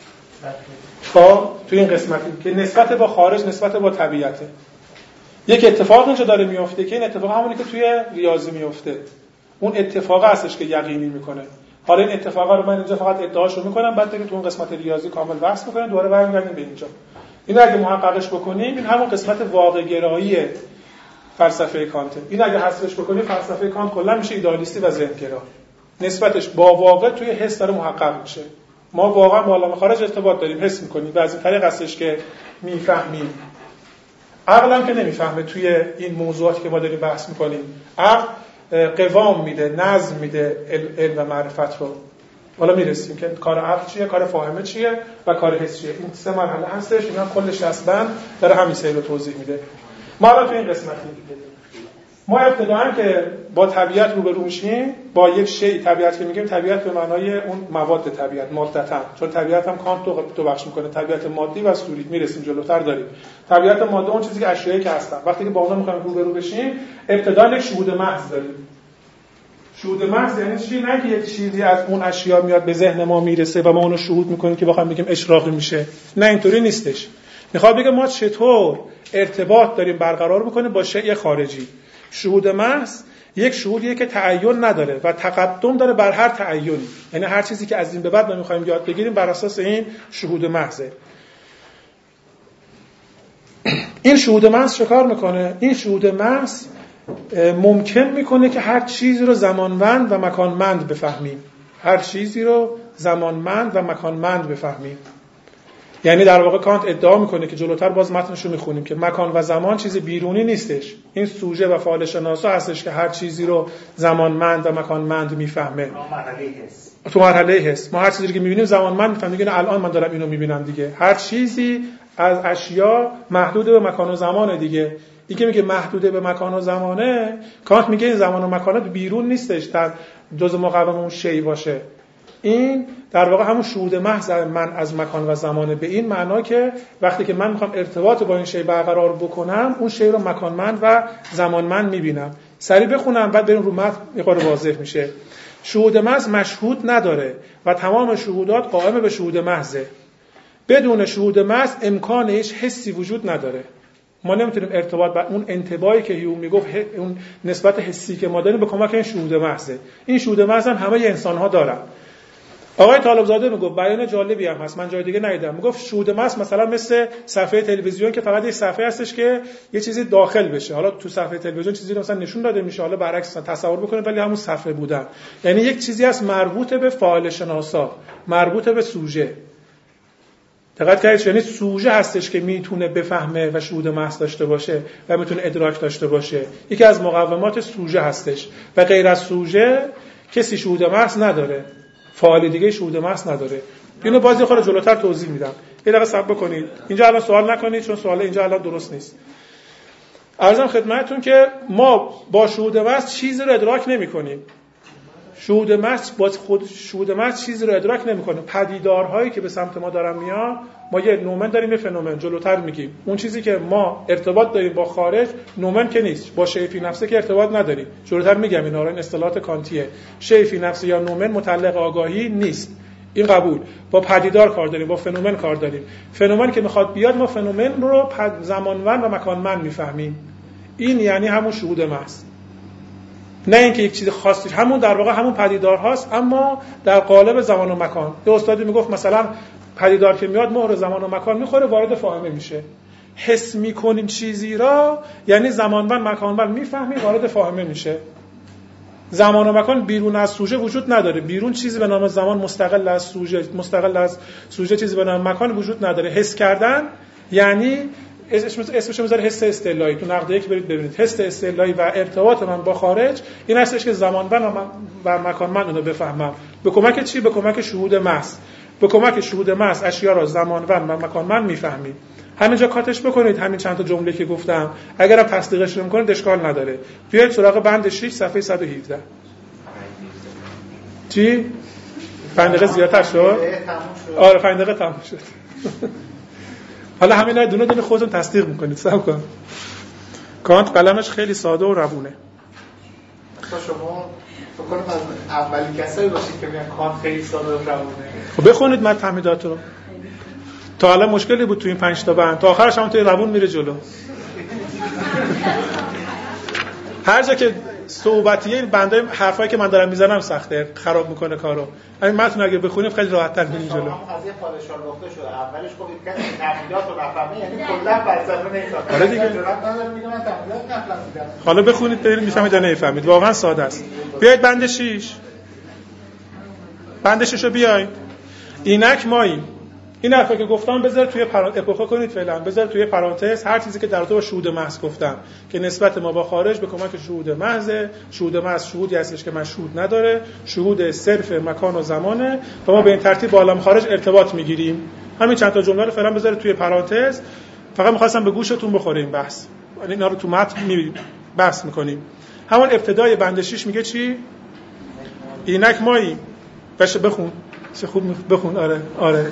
خب تو این قسمتی که نسبت با خارج، نسبت با طبیعته. یک اتفاق اینجا داره میفته که این اتفاق همونی که توی ریاضی میفته. اون اتفاق هستش که یقینی میکنه. حالا این اتفاقا رو من اینجا فقط ادعاشو میکنم، بعد دیگه تو اون قسمت ریاضی کامل بحث میکنم، دوباره برمیگردیم به اینجا. این اگه محققش بکنیم، این همون قسمت واقع گرایی فلسفه کانت. این اگه حذفش بکنیم، فلسفه کانت کلا میشه ایدئالیستی و ذهن‌گرا. نسبتش با واقع توی حس داره محقق میشه. ما واقعا با عالم خارج ارتباط داریم، حس میکنیم و از این طریق هستش که میفهمیم. عقل هم که نمیفهمه توی این موضوعاتی که ما داریم بحث میکنیم. عقل قوام میده، نظم میده علم و معرفت رو. حالا میرسیم که کار عقل چیه، کار فاهمه چیه و کار حس چیه. این سه مرحله هستش. اینا کل 60 بند داره همین سیر رو توضیح میده. ما الان تو این قسمتی ما ابتداً که با طبیعت روبرو میشیم، با یک شی، طبیعت که میگیم طبیعت به معنای اون مواد طبیعت، مادتن، چون طبیعت هم کانت دو بخش میکنه، طبیعت مادی و صوری. میرسیم جلوتر داریم طبیعت ماده، اون چیزی که اشیایی که هستن. وقتی که با اونها میخوایم روبرو بشیم، ابتداً یک شهود محض داریم. شهود محض یعنی چی؟ نه که یک چیزی از اون اشیا میاد به ذهن ما میرسه و ما اونو شهود میکنیم که بخوایم بگیم اشراقی میشه. نه اینطوری نیستش. میخواد بگه ما چطور ارتباط داریم برقرار میکنیم با شیء خارجی. شهود محض یک شهودیه که تعین نداره و تقدم داره بر هر تعینی. یعنی هر چیزی که از این به بعد ما میخوایم یاد بگیریم بر اساس این شهود محضه. این شهود محض چه کار میکنه؟ این شهود محض ممکن میکنه که هر چیزی رو زمانمند و مکانمند بفهمیم. هر چیزی رو زمانمند و مکانمند بفهمیم. یعنی در واقع کانت ادعا میکنه که جلوتر باز متنشو میخونیم که مکان و زمان چیز بیرونی نیستش. این سوژه و فاعل شناسا هستش که هر چیزی رو زمانمند و مکانمند میفهمه. تو مرحله حس ما هر چیزی که میبینیم زمانمند میفهمیم. دیگه الان من دارم اینو میبینم دیگه. هر چیزی از اشیا محدود به مکان و زمانه دیگه. این که میگه محدوده به مکان و زمانه، کانت میگه این زمان و مکانات بیرون نیستش در جزء مقوم اون شی باشه. این در واقع همون شهود محض من از مکان و زمانه، به این معنا که وقتی که من میخوام ارتباط با این شی برقرار بکنم، اون شی رو مکانمند و زمانمند میبینم. سریع بخونم بعد بریم رو متن میخوره واضح میشه. شهود محض مشهود نداره و تمام شهودات قائم به شهود محضه. بدون شهود محض امکان هیچ حسی وجود نداره. ما نمیتونیم ارتباط با اون انطباعی که هیوم میگفت، اون نسبت حسی که ما داریم به کمک این شهود محضه. این شهود محض هم همه انسان‌ها دارن. آقای طالبزاده میگفت بیان جالبی هم هست، من جای دیگه ندیدم. میگفت شهود محض مثلا مثل صفحه تلویزیون که فقط یه صفحه هستش که یه چیزی داخل بشه. حالا تو صفحه تلویزیون چیزی مثلا نشون داده میشه، حالا برعکس تصور بکنید ولی همون صفحه بودن. یعنی یک چیزی هست مربوط به فاعل شناسا، مربوط به سوژه. دقت کردید؟ یعنی سوژه هستش که میتونه بفهمه و شهود محض داشته باشه و میتونه ادراک داشته باشه. یکی از مقومات سوژه هستش و غیر از سوژه کسی شهود محض نداره. فعال دیگه شهود محض نداره. اینو بازی خود جلوتر توضیح میدم. یه دقیقه صبر بکنید. اینجا الان سوال نکنید چون سوال اینجا الان درست نیست. عرضم خدمتتون که ما با شهود محض چیزی رو ادراک نمی‌کنیم. شهود محض با خود شهود محض چیزی رو ادراک نمی‌کنه. پدیدارهایی که به سمت ما دارن میان، ما یه نومن داریم، یه فنومن. جلوتر میگیم اون چیزی که ما ارتباط داریم با خارج نومن که نیست، با شیء فی نفسه که ارتباط نداریم. جلوتر میگم اینا رو، این اصطلاحات کانتیه. شیء فی نفسه یا نومن متعلق آگاهی نیست. این قبول. با پدیدار کار داریم، با فنومن کار داریم. فنومن که میخواد بیاد، ما فنومن رو زمانمند و مکانمند میفهمیم. این یعنی همون شهود محض. نه اینکه یک چیز خاصی، همون در واقع همون پدیدار هاست اما در قالب زمان و مکان. یه استادی میگفت مثلا پدیدار که میاد مهر زمان و مکان میخوره، وارد فاهمه میشه. حس میکنین چیزی را، یعنی زمانبر مکانبر میفهمی، وارد فاهمه میشه. زمان و مکان بیرون از سوژه وجود نداره. بیرون چیزی به نام زمان مستقل از سوژه چیزی به نام مکان وجود نداره. حس کردن یعنی اسمش میذاره حس استعلایی. تو نقد یک برید ببینید حس استعلایی و ارتباط من با خارج این هستش که زمانبر و مکان من اون رو بفهمم. به کمک چی؟ به کمک شهود محض. به کمک شهود محض اشیا را زمانبر و مکان من میفهمیم. همینجا کاتش بکنید همین چند تا جمله که گفتم. اگرم تصدیقش نمی‌کنید اشکال نداره. بیاید سراغ بند 6 صفحه 117. چی؟ 5 دقیقه زیادتر شد؟ آره 5 دقیقه تموم شد. حالا همینا دونه دونه خودتون تصدیق می‌کنید. صبر کن. کانت قلمش خیلی ساده و روونه. شما فکر کنم از اولی کسایی باشید که میگن کانت خیلی ساده و روونه. خب بخونید متن تمهیدات رو. تا حالا مشکلی بود تو این 5 تا بند، تا آخرش هم توی روون میره جلو. هر جا که صحبتیه این بندای حرفایی که من دارم میزنم سخته، خراب میکنه کارو. همین متن اگه بخونیم خیلی راحت‌تر میریم جلو. از یه پادشاه گفته شده اولش گفتید که تمهیدات رو نفهمه، یعنی کلا فلسفه نمی‌فهمه. آره دیگه. حالا بخونید ببینید میفهمید یا نمیفهمید. واقعا ساده است. بیایید بند 6. بند 6 رو بیاید. اینک ماییم. این حرفا که گفتم بذار توی اپوخه کنید فعلا، بذار توی پرانتز هر چیزی که در رابطه با شهود محض گفتم که نسبت ما با خارج به کمک شهود محض. شهود محض شهودی هستش که مشهود نداره، شهود صرف مکان و زمانه و ما به این ترتیب با عالم خارج ارتباط میگیریم. همین چند تا جمله رو فعلا بذارید توی پرانتز. فقط می‌خواستم به گوشتون بخوره این بحث. یعنی اینا رو تو متن بحث می‌کنیم. همون ابتدای بند 6 میگه چی؟ اینک مایی. باشه بخون. چه خوب بخون. آره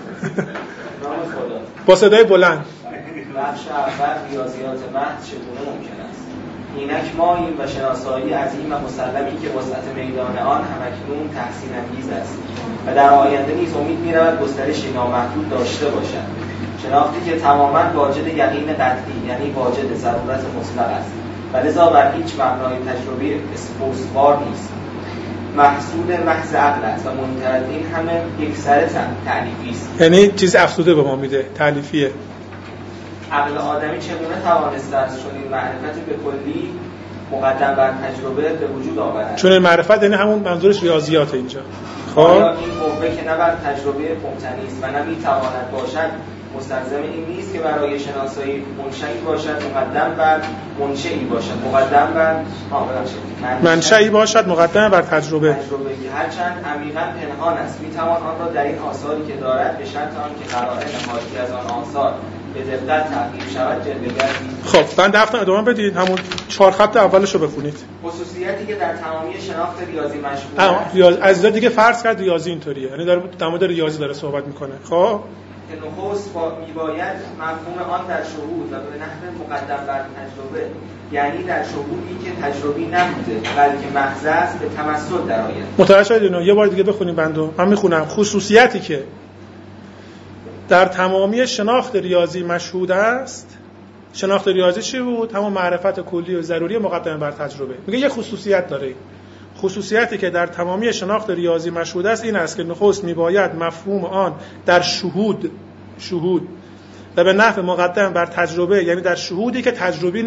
با صدای بلند. بخش اول ریاضیات محض چگونه ممکن است؟ اینک ماییم و شناسایی عظیم و مسلمی که وسعت میدان آن همکنون تحسین انگیز است و در آینده نیز امید می‌رود گسترشی نامحدود داشته باشد. شناختی که تماماً واجد یقین قطعی یعنی واجد ضرورت مطلق است و لذا بر هیچ مبنای تجربی استوار نیست. محصول محض عقل است و منتهی این همه یکسره تعلیفی است. یعنی چیز افسوده به ما میده، تعلیفیه. عقل آدمی چگونه توانسته است چون این معرفت به کلی مقدم بر تجربه به وجود آورد؟ چون این معرفت یعنی همون منظورش ریاضیات اینجا. خب این قوه که نه بر تجربه مبتنی است و نه میتواند باشد مستلزم این نیست که برای شناسایی منشئی باشد مقدم بر منشئی باشد مقدم بر منشئی باشد مقدم بر تجربه که هرچند عمیقاً پنهان است میتوان آن را در این آثاری که دارد به شرط آنکه قرائن حاکی از آن آثار به دقت تحقیق شود جلوه‌گر. خب بند 7 ادامه بدید، همون 4 خط اولش رو بخونید. خصوصیتی که در تمامی شناخت ریاضی مشهور است. عزیزا دیگه فرض کرد ریاضی اینطوریه، یعنی در مورد ریاضی داره صحبت میکنه. خب که نخست میباید مفهوم آن در شهود و به نحو مقدم بر تجربه، یعنی در شهودی که تجربی نبوده بلکه محض است، به تمثل درآید. متوجه شدید؟ یه بار دیگه بخونیم بندو. من میخونم. خصوصیتی که در تمامی شناخت ریاضی مشهود است. شناخت ریاضی چی بود؟ همون معرفت کلی و ضروری مقدم بر تجربه. میگه یه خصوصیت داره. خصوصیتی که در تمامی شناخت ریاضی مشهود است این است که نخست میباید مفهوم آن در شهود و به نحو مقدم بر تجربه، یعنی در شهودی که تجربی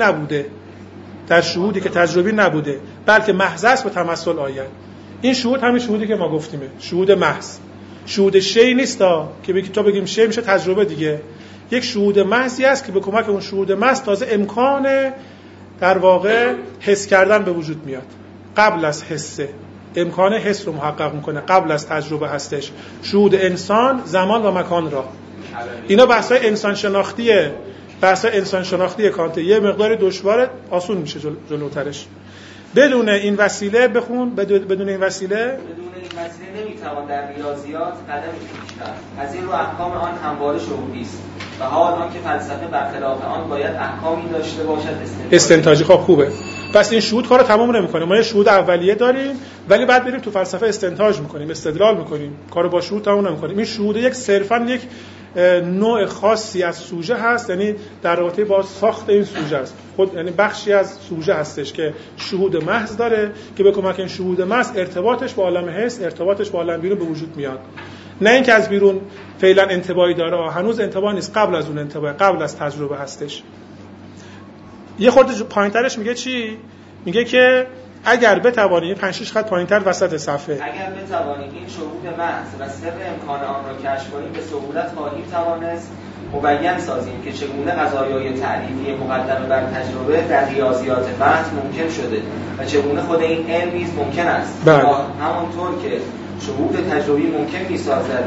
نبوده بلکه محض است، به تمثل آید. این شهود همین شهودی که ما گفتیمه، شهود محض. شهود شی نیست که تا بگیم شی میشه تجربه دیگه. یک شهود محضی است که به کمک اون شهود محض تازه امکان در واقع حس کردن به وجود میاد. قبل از حسه، امکان حس رو محقق میکنه، قبل از تجربه هستش. شهود انسان زمان و مکان را. اینا بحث‌های انسان شناختیه. بحث‌های انسان شناختی کانت یه مقدار دشواره، آسون میشه جلوترش. بدون این وسیله بخون. بدون این وسیله نمیتوان در ریاضیات قدمی پیش برد. از این رو احکام آن همواره شهودی است و حال آن که فلسفه برخلاف آن باید احکامی داشته باشد استنتاجی. خب خوبه. پس این شهود کارو تمام نمیکنه. ما یه شهود اولیه داریم ولی بعد بریم تو فلسفه استنتاج میکنیم، استدلال میکنیم. کارو با شهود تمام نمیکنیم. این شهود یک صرفاً یک نوع خاصی از سوژه هست، یعنی در رابطه با ساخت این سوژه است. خود یعنی بخشی از سوژه هستش که شهود محض داره که به کمک این شهود محض ارتباطش با عالم حس، ارتباطش با عالم بیرون به وجود میاد. نه اینکه از بیرون فعلا انطباعی داره، هنوز انطباع نیست، قبل از اون انطباع، قبل از تجربه هستش. یه خورده پایینترش میگه چی؟ میگه که اگر بتوانی 5-6 خط پایینتر وسط صفحه، اگر بتوانی این شهود محض و سر امکان آن را کشف کنیم به سهولت خواهیم توانست مبین سازیم که چگونه قضایای تعلیمی مقدمه بر تجربه در ریاضیات محض ممکن شده و چگونه خود این علم نیز ممکن است. همانطور که شهود تجربی ممکن می‌سازد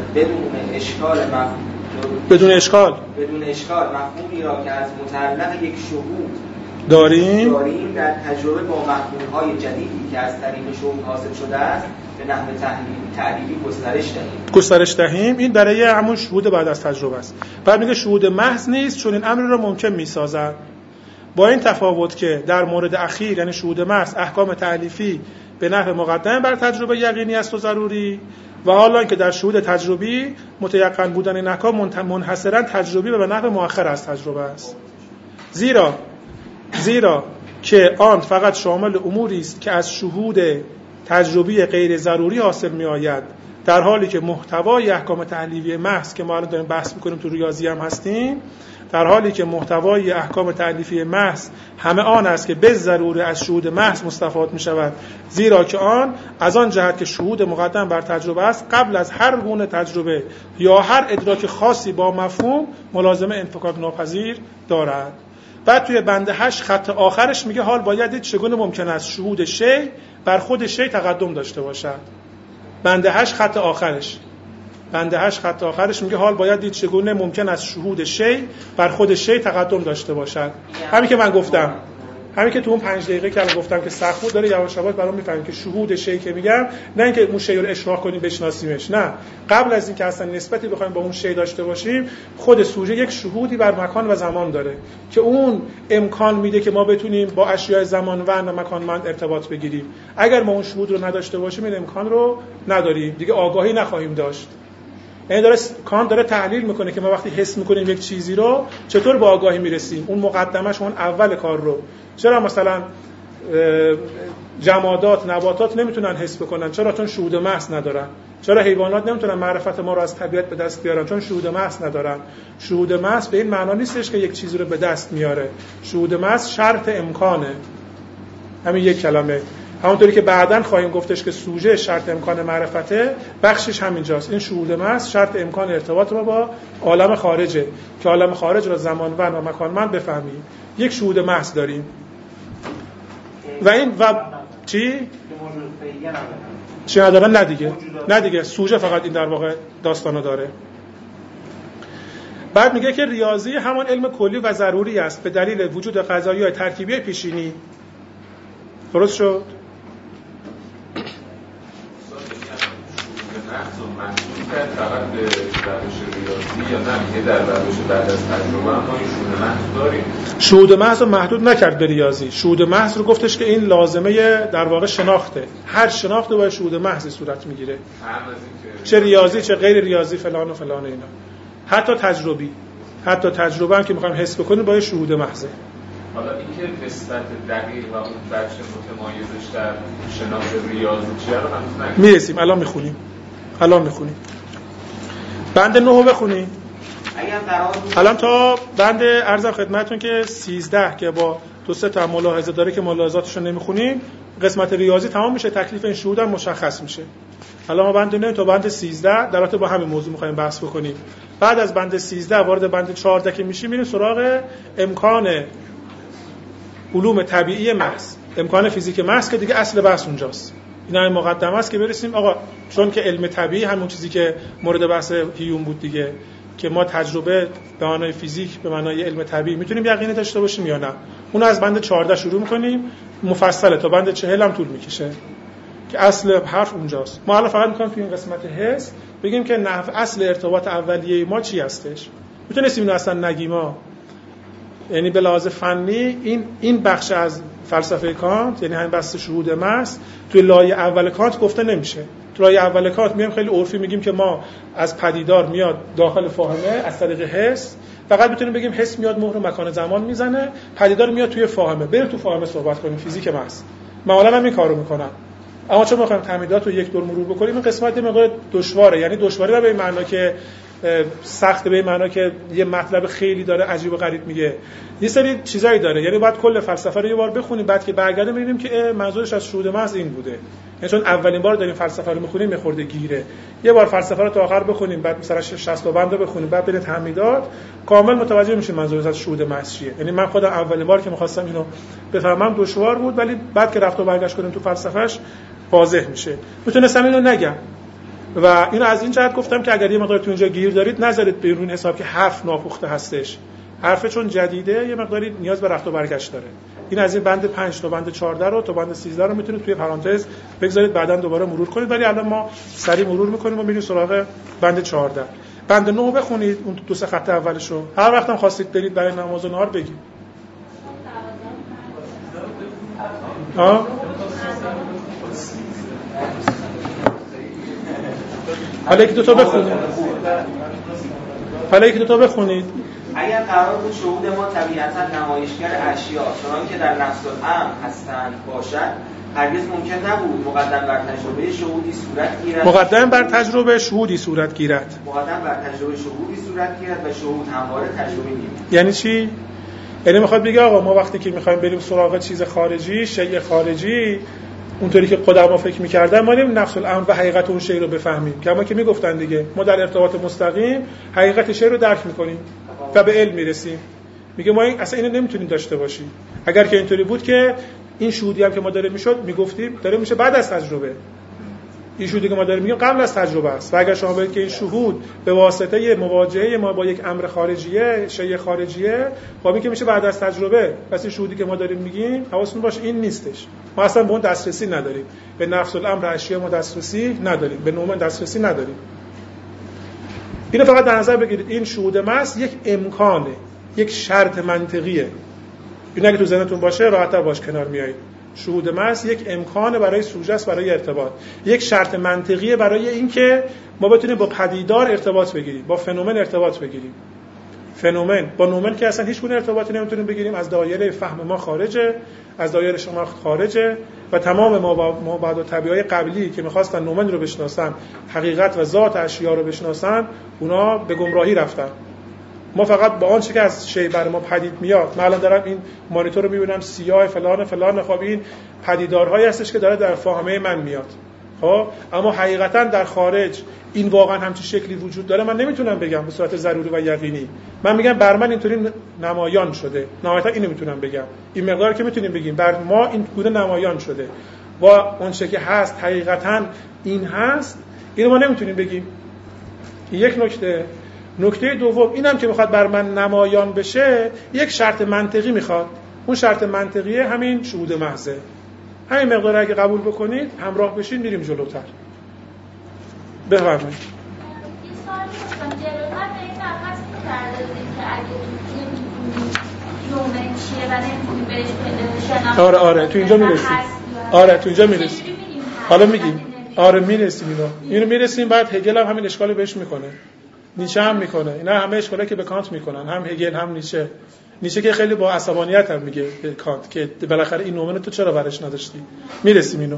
بدون اشکال مفهومی را که از متعلق یک شهود داریم در تجربه با مفهوم‌های جدیدی که از طریق شهود حاصل شده است به نحو تعلیمی گسترش دهیم. این برای همون شهود بعد از تجربه است. بعد میگه شهود محض نیست چون این امر را ممکن می‌سازد، با این تفاوت که در مورد اخیر یعنی شهود محض احکام تألیفی به نحو مقدمه بر تجربه یقینی است و ضروری، و حالا که در شهود تجربی متیقن بودن این احکام منحصرا تجربی و به نحو مؤخر از تجربه است. زیرا که آن فقط شامل اموری است که از شهود تجربی غیر ضروری حاصل می آید، در حالی که محتوای احکام تألیفی محض که ما الان داریم بحث می‌کنیم تو ریاضی هم هستیم، در حالی که محتوای احکام تألیفی محض همه آن است که به ضروری از شهود محض مستفاد می شود، زیرا که آن از آن جهت که شهود مقدم بر تجربه است قبل از هر گونه تجربه یا هر ادراک خاصی با مفهوم ملازمه انفکاک ناپذیر دارد. بعد توی بند 8 خط آخرش میگه حال باید دید چگونه ممکن است شهود شی بر خود شی تقدم داشته باشد. بند 8 خط آخرش میگه حال باید دید چگونه ممکن است شهود شی بر خود شی تقدم داشته باشد. همین که من گفتم، همین که تو اون 5 دقیقه که الان گفتم که سخت بود، داره یواش یواش برام میفهمیم که شهود شی که میگم نه اینکه اون شی رو اشراح کنیم بشناسیمش، نه، قبل از اینکه اصلا نسبتی بخوایم با اون شی داشته باشیم خود سوژه یک شهودی بر مکان و زمان داره که اون امکان میده که ما بتونیم با اشیاء زمانوند و مکانمند ارتباط بگیریم. اگر ما اون شهود رو نداشته باشیم این امکان رو نداریم، دیگه آگاهی نخواهیم داشت. یعنی کانت داره تحلیل میکنه که ما وقتی حس میکنیم یک چیزی رو چطور با آگاهی میرسیم، اون مقدمش، اون اول کار رو. چرا مثلا جمادات، نباتات نمیتونن حس بکنن؟ چرا؟ چون شهود محض ندارن. چرا حیوانات نمیتونن معرفت ما رو از طبیعت به دست بیارن؟ چون شهود محض ندارن. شهود محض به این معنا نیستش که یک چیزی رو به دست میاره. شهود محض شرط امکانه. همین یک کلمه. همونطوری که بعداً خواهیم گفتش که سوژه شرط امکان معرفته، بخشش همینجاست. این شهود محض شرط امکان ارتباط ما با عالم خارجه که عالم خارج را زمانوند و مکانمند بفهمیم. یک شهود محض داریم و این و چی ندارن؟ نه دیگه سوژه فقط این در واقع داستانو داره. بعد میگه که ریاضی همان علم کلی و ضروری است به دلیل وجود قضایای ترکیبی پیشینی. درست شد؟ فقط به روش ریاضی یا نه در روش بعد از تجربه ما این شهود محض داریم؟ شهود محض رو محدود نکرد به ریاضی. شهود محض رو گفتش که این لازمه در واقع شناخته. هر شناخته باید شهود محضی صورت میگیره، چه ریاضی چه غیر ریاضی فلان و فلان اینا. حتی تجربه هم که میخوایم حس بکنیم باید شهود محضه. حالا اینکه نسبت دقیق و اون بخش متمایزش در شناخت ریاضی چیه رو هنوز نگیم. میرسیم، الان میخونیم. بند 9 رو بخونیم. الان تا بند عرض خدمتتون که 13 که با 2-3 تا ملاحظه داره که ملاحظاتش رو نمیخونیم، قسمت ریاضی تمام میشه، تکلیف این شهود هم مشخص میشه. الان ما بند 9 تا بند 13 در رابطه با همین موضوع میخوایم بحث بکنیم. بعد از بند 13 وارد بند 14 که میشیم میریم سراغ امکان علوم طبیعی محض، امکان فیزیک محض که دیگه اصل بحث اونجاست. اینا این مقدمه است که برسیم آقا، چون که علم طبیعی همون چیزی که مورد بحث هیوم بود دیگه، که ما تجربه به معنای فیزیک به معنای علم طبیعی میتونیم یقینی داشته باشیم یا نه. اون از بند 14 شروع میکنیم، مفصله تا بند 40 هم طول میکشه که اصل حرف اونجاست. ما الان فقط میخوایم تو این قسمت حس بگیم که اصل ارتباط اولیه ما چی هستش. میتونستیم اینو اصلا نگیم ها، یعنی به لحاظ فنی این بخش از فلسفه کانت، یعنی همین بحث شهود محض، توی لایه اول کانت گفته نمیشه. تو لایه اول کانت میایم خیلی عرفی میگیم که ما از پدیدار میاد داخل فاهمه از طریق حس، فقط میتونیم بگیم حس میاد مهر مکان زمان میزنه، پدیدار میاد توی فاهمه، بریم تو فاهمه صحبت کنیم، فیزیک محض. معمولا هم این کارو میکنن. اما چون می‌خوایم تعمیدات رو یک دور مرور بکنیم این قسمت مقدار دشواره، یعنی دشواری نه به این معنا که سخت، به این معنا که یه مطلب خیلی داره عجیب و غریب میگه، یه سری چیزایی داره، یعنی باید کل فلسفه رو یه بار بخونیم بعد که برگردیم ببینیم که منظورش از شهود محض این بوده. یعنی چون اولین بار داریم فلسفه رو میخونیم میخورده گیره، یه بار فلسفه رو تا آخر بخونیم بعد مثلا 60 بند رو بخونیم بعد بریم تعمیدات کامل متوجه میشیم منظورش از شهود محض چیه. یعنی من خودم اولین بار که می‌خواستم اینو بفهمم دشوار بود، ولی بعد که رفت و برگشت کردیم تو فلسفهش واضح میشه. میتونستم اینو نگم و اینو از این جهت گفتم که اگر یه مقدار تو اینجا گیر دارید نذارید به اون حساب که حرف ناپخته هستش. حرف چون جدیده یه مقداری نیاز به رفت و برگشت داره. این از این بند 5 تا بند 14 رو تا بند 13 رو میتونید توی پرانتز بگذارید بعداً دوباره مرور کنید، ولی الان ما سریع مرور میکنیم و میریم سراغ بند 14. بند 9 بخونید، اون دو سه خط اولشو. هر وقتم خواستید برید برای نماز و نهار بگید. حالا یک دو تا بخونید. اگر قرار بود شهود ما طبیعتا نمایشگر اشیا چنان که در نفس الامر هستند باشد، هرگز ممکن نبود مقدم بر تجربه شهودی صورت گیرد. مقدم بر تجربه شهودی صورت گیرد و شهود همواره تجربه گیرد. یعنی چی؟ یعنی میخواد بگه آقا ما وقتی که میخوایم بریم سراغ چیز خارجی، شیء خارجی، اونطوری که قدما فکر می‌کردن، ما نیم نفس الامر و حقیقت اون شی رو بفهمیم. کما که میگفتن دیگه ما در ارتباط مستقیم حقیقت شی رو درک می‌کنیم و به علم میرسیم. میگه ما اصلا اینو نمیتونیم داشته باشیم. اگر که اینطوری بود که این شهودی هم که ما داره میشد میگفتیم داره میشه بعد از تجربه. این شهودی که ما داریم میگیم قبل از تجربه است. و اگر شما بگید که این شهود به واسطه مواجهه ما با یک امر خارجیه، شیء خارجیه، خب این که میشه بعد از تجربه. پس این شهودی که ما داریم میگیم حواستون باشه این نیستش. ما اصلا به اون دسترسی نداریم. به نفس الامر اشیا ما دسترسی نداریم. به نومن دسترسی نداریم. اینو فقط در نظر بگیرید. این شهود محض یک امکانه، یک شرط منطقیه. این اگه تو ذهنتون باشه راحت‌تر باش کنار میایید. شهود محض یک امکانه برای سوژه است، برای ارتباط. یک شرط منطقیه برای اینکه ما بتونیم با پدیدار ارتباط بگیریم، با فنومن ارتباط بگیریم. فنومن با نومن که اصلا هیچ گونه ارتباطی نمیتونیم بگیریم، از دایره فهم ما خارجه، از دایره شناخت خارجه و تمام ما بعد و طبیعای قبلی که می‌خواستن نومن رو بشناسن، حقیقت و ذات اشیا رو بشناسن، اونا به گمراهی رفتن. ما فقط با آنچه که از شی بر ما پدید میاد، من الان دارم این مانیتور رو میبینم سیاه فلان، خب این پدیدارهایی هستش که داره در فاهمه من میاد. خب اما حقیقتا در خارج این واقعا همچین شکلی وجود داره من نمیتونم بگم به صورت ضروری و یقینی. من میگم بر من اینطوری نمایان شده. نهایتا اینو میتونم بگم. این مقدار که میتونیم بگیم بر ما این گونه نمایان شده. و اون چه که هست حقیقتا این هست، اینو ما نمیتونیم بگیم. یک نکته دوم اینم که میخواد بر من نمایان بشه، یک شرط منطقی میخواد. اون شرط منطقیه همین شهود محضه. همین مقدار اگه قبول بکنید همراه بشین میریم جلوتر. بفرمایید. این سوالی داشتم جلوتر به این نفس می‌کردید که اگه نومن چیه و نمی‌تونی بهش شناخت. آره تو اینجا میرسیم. حالا میگیم. میرسیم اینو میرسیم. بعد هگل هم همین اشکالو بهش میکنه. نیچه هم میکنه. اینا همه اشکالی که به کانت میکنن، هم هگل هم نیچه که خیلی با عصبانیت هم میگه به کانت که بالاخره این نومن تو چرا برش نداشتی. میرسیم اینو.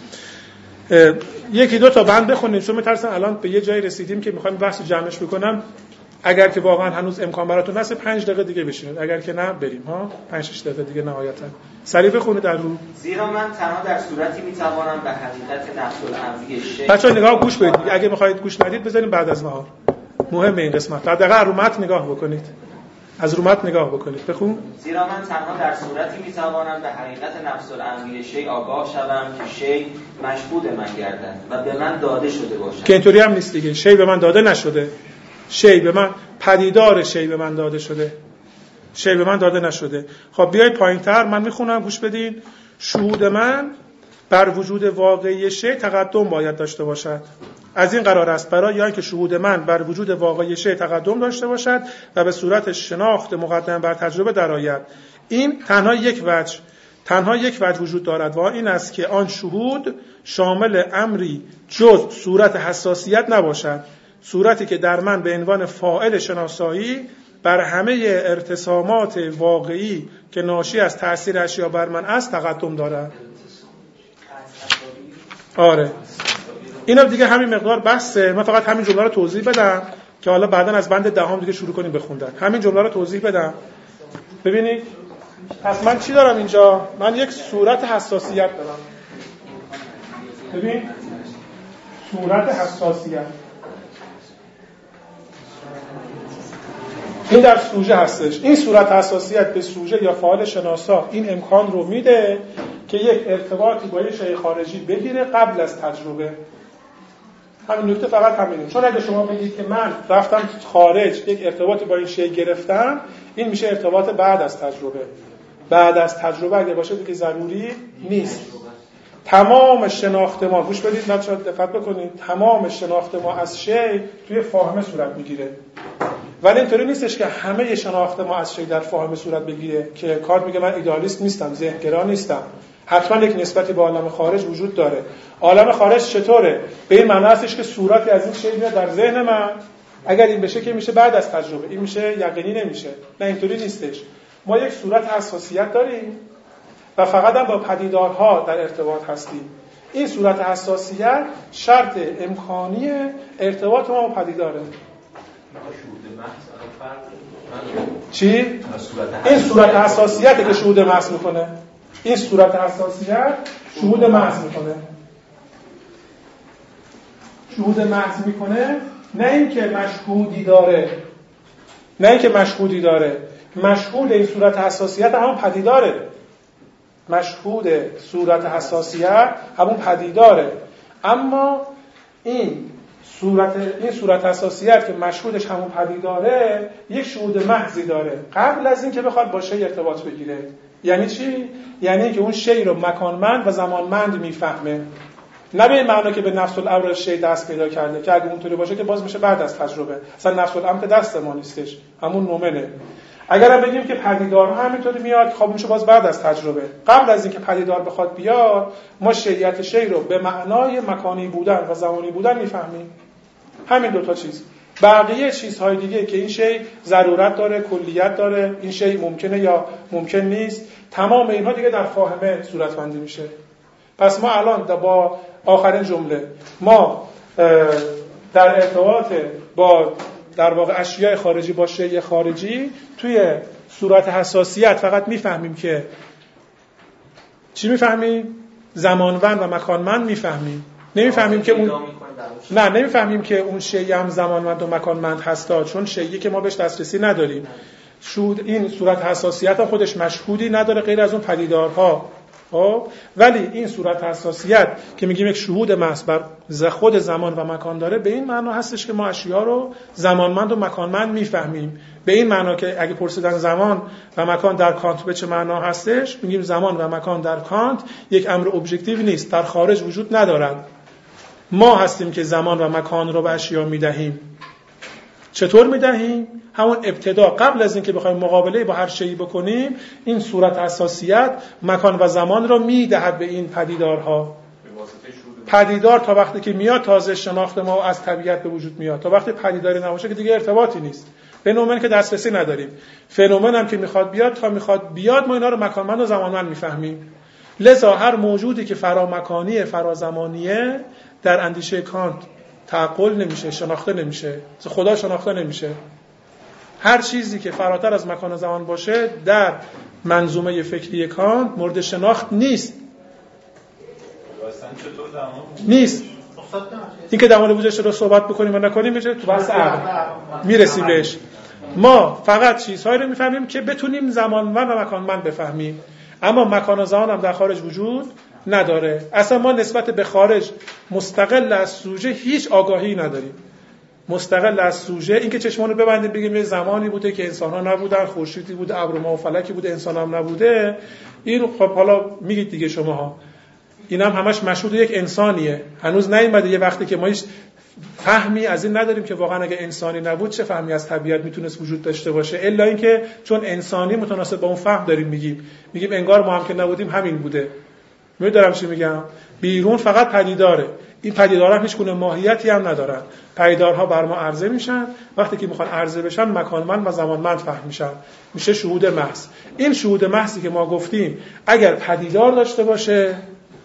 یکی دو تا بند بخونیم چون میترسم الان به یه جایی رسیدیم که میخوایم بحث جمعش بکنم. اگر که واقعا هنوز امکان براتون هست 5 دقیقه دیگه بشینید، اگر که نه بریم 5-6 دقیقه دیگه نهایتا. سریع بخونید در رو. زیرا من تنها در صورتی میتوانم به حقیقت نفس الامری شی. بچه‌ها نگاه گوش بدید. اگه میخواید گوش ندید بذاریم بعد از نهار. مهمه این قسمت. در دقیقاً رو متن نگاه بکنید. از رو متن نگاه بکنید. بخون. زیرا من تنها در صورتی میتوانم به حقیقت نفس الامری شی آگاه شوم که شی مشهود من گردد و به من داده شده باشد. که اینطوری هم نیست دیگه. شی به من داده نشده. شی به من پدیدار شی به من داده شده. شی به من داده نشده. خب بیایید پایینتر من میخونم گوش بدین. شهود من بر وجود واقعی شی تقدم باید داشته باشد. از این قرار است برای اینکه شهود من بر وجود واقعی شی تقدم داشته باشد و به صورت شناخت مقدم بر تجربه درآید. این تنها یک وجه وجود دارد و این است که آن شهود شامل امری جز صورت حساسیت نباشد، صورتی که در من به عنوان فاعل شناسایی بر همه ارتسامات واقعی که ناشی از تأثیر اشیا بر من است تقدم دارد. آره اینا دیگه همین مقدار بحثه. من فقط همین جمله رو توضیح بدم که حالا بعداً از بند دهم دیگه شروع کنیم بخوندن. همین جمله رو توضیح بدم. ببینید پس من چی دارم اینجا؟ من یک صورت حساسیت دارم. ببین صورت حساسیت این در سوژه هستش. این صورت حساسیت به سوژه یا فعال شناسا این امکان رو میده که یک ارتباطی با یک شیء خارجی بگیره قبل از تجربه. همین نکته فقط همینه. چون اگه شما بگید که من رفتم خارج یک ارتباطی با این شیء گرفتم، این میشه ارتباط بعد از تجربه. بعد از تجربه اگه باشه دیگه ضروری نیست. تمام شناخت ما، گوش بدید بچه‌ها دقت بکنید، تمام شناخت ما از شیء توی فاهمه صورت میگیره. ولی اینطوری نیستش که همه شناخت ما از شیء در فاهمه صورت بگیره که کار میگه من ایدئالیست نیستم، ذهنگرا نیستم. حتما یک نسبتی با عالم خارج وجود داره. عالم خارج چطوره؟ به این معنی هستش که صورتی از این شیء میاد در ذهن من، اگر این بشه که میشه بعد از تجربه، این میشه یقینی نمیشه. نه اینطوری نیستش. ما یک صورت حساسیت داریم و فقط هم با پدیدارها در ارتباط هستیم. این صورت حساسیت شرط امکانی ارتباط ما با پدیداره. چی؟ این صورت حساسیتی که شهود محض میکنه. این صورت حساسیت شهود محض میکنه. شهود محض میکنه، نه اینکه مشهودی داره. نه اینکه مشهودی داره. مشهود این صورت حساسیت همون پدیداره. مشهود صورت حساسیت همون پدیداره. اما این صورت حساسیت که مشهودش همون پدیداره یک شهود محضی داره قبل از این که بخواد با شیء ارتباط بگیره. یعنی چی؟ یعنی که اون شیء رو مکانمند و زمانمند میفهمه. نه به این معنا که به نفس الامر شیء دست پیدا کرده که اگه اونطوری باشه که باز میشه بعد از تجربه. اصلا نفس الامر دست ما نیستش، همون نومنه. اگر هم بگیم که پدیدارها همینطوری میاد، خب میشه باز بعد از تجربه. قبل از اینکه پدیدار بخواد بیاد، ما شیعیت شیء رو به معنای مکانی بودن و زمانی بودن میفهمیم. همین دوتا چیز. بقیه چیزهای دیگه که این شیء ضرورت داره، کلیت داره، این شیء ممکنه یا ممکن نیست، تمام اینها دیگه در فاهمه صورتبندی میشه. پس ما الان با آخرین جمله ما در ارتباط با در واقع اشیاء خارجی با شیء خارجی توی صورت حساسیت فقط میفهمیم که چی میفهمیم؟ زمانمند و مکانمند میفهمیم. نمیفهمیم که اون نمیفهمیم که اون شیء هم زمانمند و مکانمند هستا، چون شیئی که ما بهش دسترسی نداریم. این صورت حساسیت هم خودش مشهودی نداره غیر از اون پدیدارها. ولی این صورت حساسیت که میگیم یک شهود محض بر خود زمان و مکان داره، به این معنا هستش که ما اشیاء رو زمانمند و مکانمند میفهمیم. به این معنا که اگه پرسیدن زمان و مکان در کانت به چه معنا هستش، میگیم زمان و مکان در کانت یک امر ابجکتیو نیست، در خارج وجود ندارن. ما هستیم که زمان و مکان رو به اشیاء میدهیم. چطور میدهیم؟ همون ابتدا قبل از اینکه بخوایم مقابله با هر شیئی بکنیم، این صورت حساسیت مکان و زمان رو میدهد به این پدیدارها. پدیدار تا وقتی که میاد تازه شناخت ما از طبیعت به وجود میاد. تا وقتی پدیداری نباشه که دیگه ارتباطی نیست. فنومن که دسترسی نداریم. فنومن هم که میخواد بیاد ما اینا رو مکانمند و زمانمند میفهمیم. لذا هر موجودی که فرامکانیه، فرازمانیه، در اندیشه کانت تعقل نمیشه، شناخته نمیشه، خدا شناخته نمیشه. هر چیزی که فراتر از مکان و زمان باشه در منظومه فکری کانت مورد شناخت نیست. نیست. این که در مورد وجودش رو صحبت بکنیم و نکنیم میشه تو بحث عقل میرسیم بهش. ما فقط چیزهایی رو میفهمیم که بتونیم زمانمند و مکانمند بفهمیم، اما مکان و زمان هم در خارج وجود نداره. اصلا ما نسبت به خارج مستقل از سوژه هیچ آگاهی نداریم. مستقل از سوژه، اینکه چشمانو ببندیم بگیم یه زمانی بوده که انسان‌ها نبودن، خورشیدی بوده، ابر و ماه و فلکی بوده، انسان هم نبوده، این خب حالا میگید دیگه شماها، این هم همش مشهود یک انسانیه. هنوز نیومده یه وقتی که ما هیچ فهمی از این نداریم که واقعا اگه انسانی نبود چه فهمی از طبیعت میتونست وجود داشته باشه، الا اینکه چون انسانی متناسب با اون فهم داریم میگیم انگار ما هم که نبودیم همین بوده. میدونم چی میگم؟ بیرون فقط پدیداره. این پدیدارها هیچ گونه ماهیتی هم ندارن. پدیدارها بر ما عرضه میشن، وقتی که میخوان عرضه بشن مکانمند و زمانمند فهم میشن، میشه شهود محض. این شهود محضی که ما گفتیم اگر پدیدار داشته باشه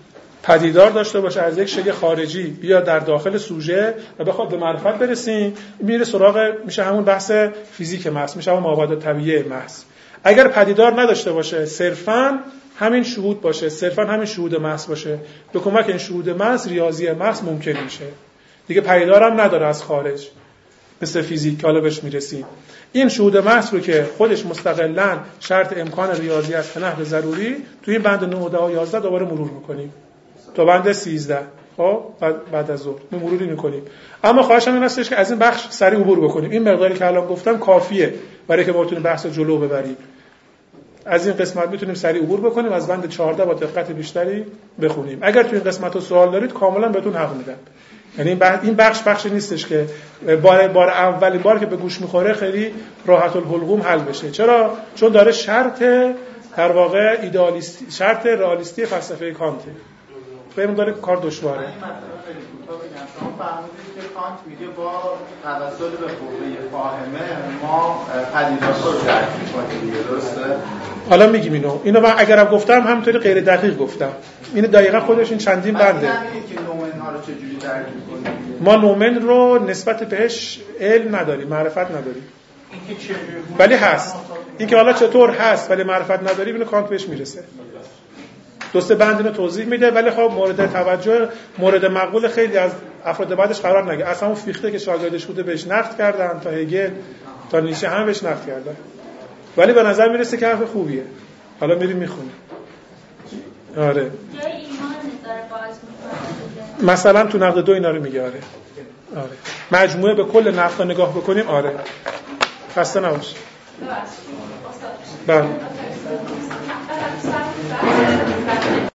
پدیدار داشته باشه، از یک شی خارجی بیا در داخل سوژه و بخواد به معرفت برسیم، میره سراغ میشه همون بحث فیزیک محض، میشه همون مابعد طبیعی محض. اگر پدیدار نداشته باشه، صرفاً همین شهود باشه، صرفاً همین شهود محض باشه، به کمک این شهود محض ریاضی محض ممکن میشه. دیگه پدیدار هم نداره از خارج، مثل فیزیک که حالا بهش میرسیم. این شهود محض رو که خودش مستقلاً شرط امکان ریاضی است به نحو ضروری، تو این بند 9 و 11 دوباره مرور میکنیم تا بند 13. خب بعد از ظهر مروری میکنیم. اما خواهشم این هستش که از این بخش سریع عبور بکنیم. این مقداری که الان گفتم کافیه برای که ما بتونیم بحث جلو ببریم. از این قسمت میتونیم سریع عبور بکنیم، از بند 14 با دقت بیشتری بخونیم. اگر تو این قسمت رو سوال دارید کاملا بهتون حق میدم. یعنی این بخش نیستش که بار اولین بار که به گوش میخوره خیلی راحت الحلقوم حل بشه. چرا؟ چون داره شرط در واقع ایدئالیستی، شرط رئالیستی فلسفه کانته. ببین داره کار دشواره. من خیلی کوتاه بگم. شما فرمودید که کانت میگه با توسل به قوه فاهمه ما پدیدارها رو درک می‌کنیم دیگه، درسته؟ حالا میگیم اینو من اگرم گفتم همونطوری غیر دقیق گفتم. این دقیقاً خودش این چندین بنده. همین که نومن ها رو چجوری درک می‌کنیم؟ ما نومن رو نسبت بهش علم نداریم، معرفت نداریم. اینکه چجوری ولی هست. اینکه حالا چطور هست ولی معرفت نداریم اینو کانت بهش میرسه. دوسته بند اینو توضیح میده، ولی خب مورد توجه، مورد مقبول خیلی از افراد بعدش قرار نگه. اصلا اون فیخته که شاگردش بوده بهش نقد کردن، تا هگل تا نیچه هم بهش نقد کردن، ولی به نظر میرسه که حرف خوبیه. حالا میریم میخونیم. آره جای ایمان داره باز میکنه مثلا تو نقد 2 اینا رو میگه. آره مجموعه به کل نقد نگاه بکنیم. آره خسته نباش. بله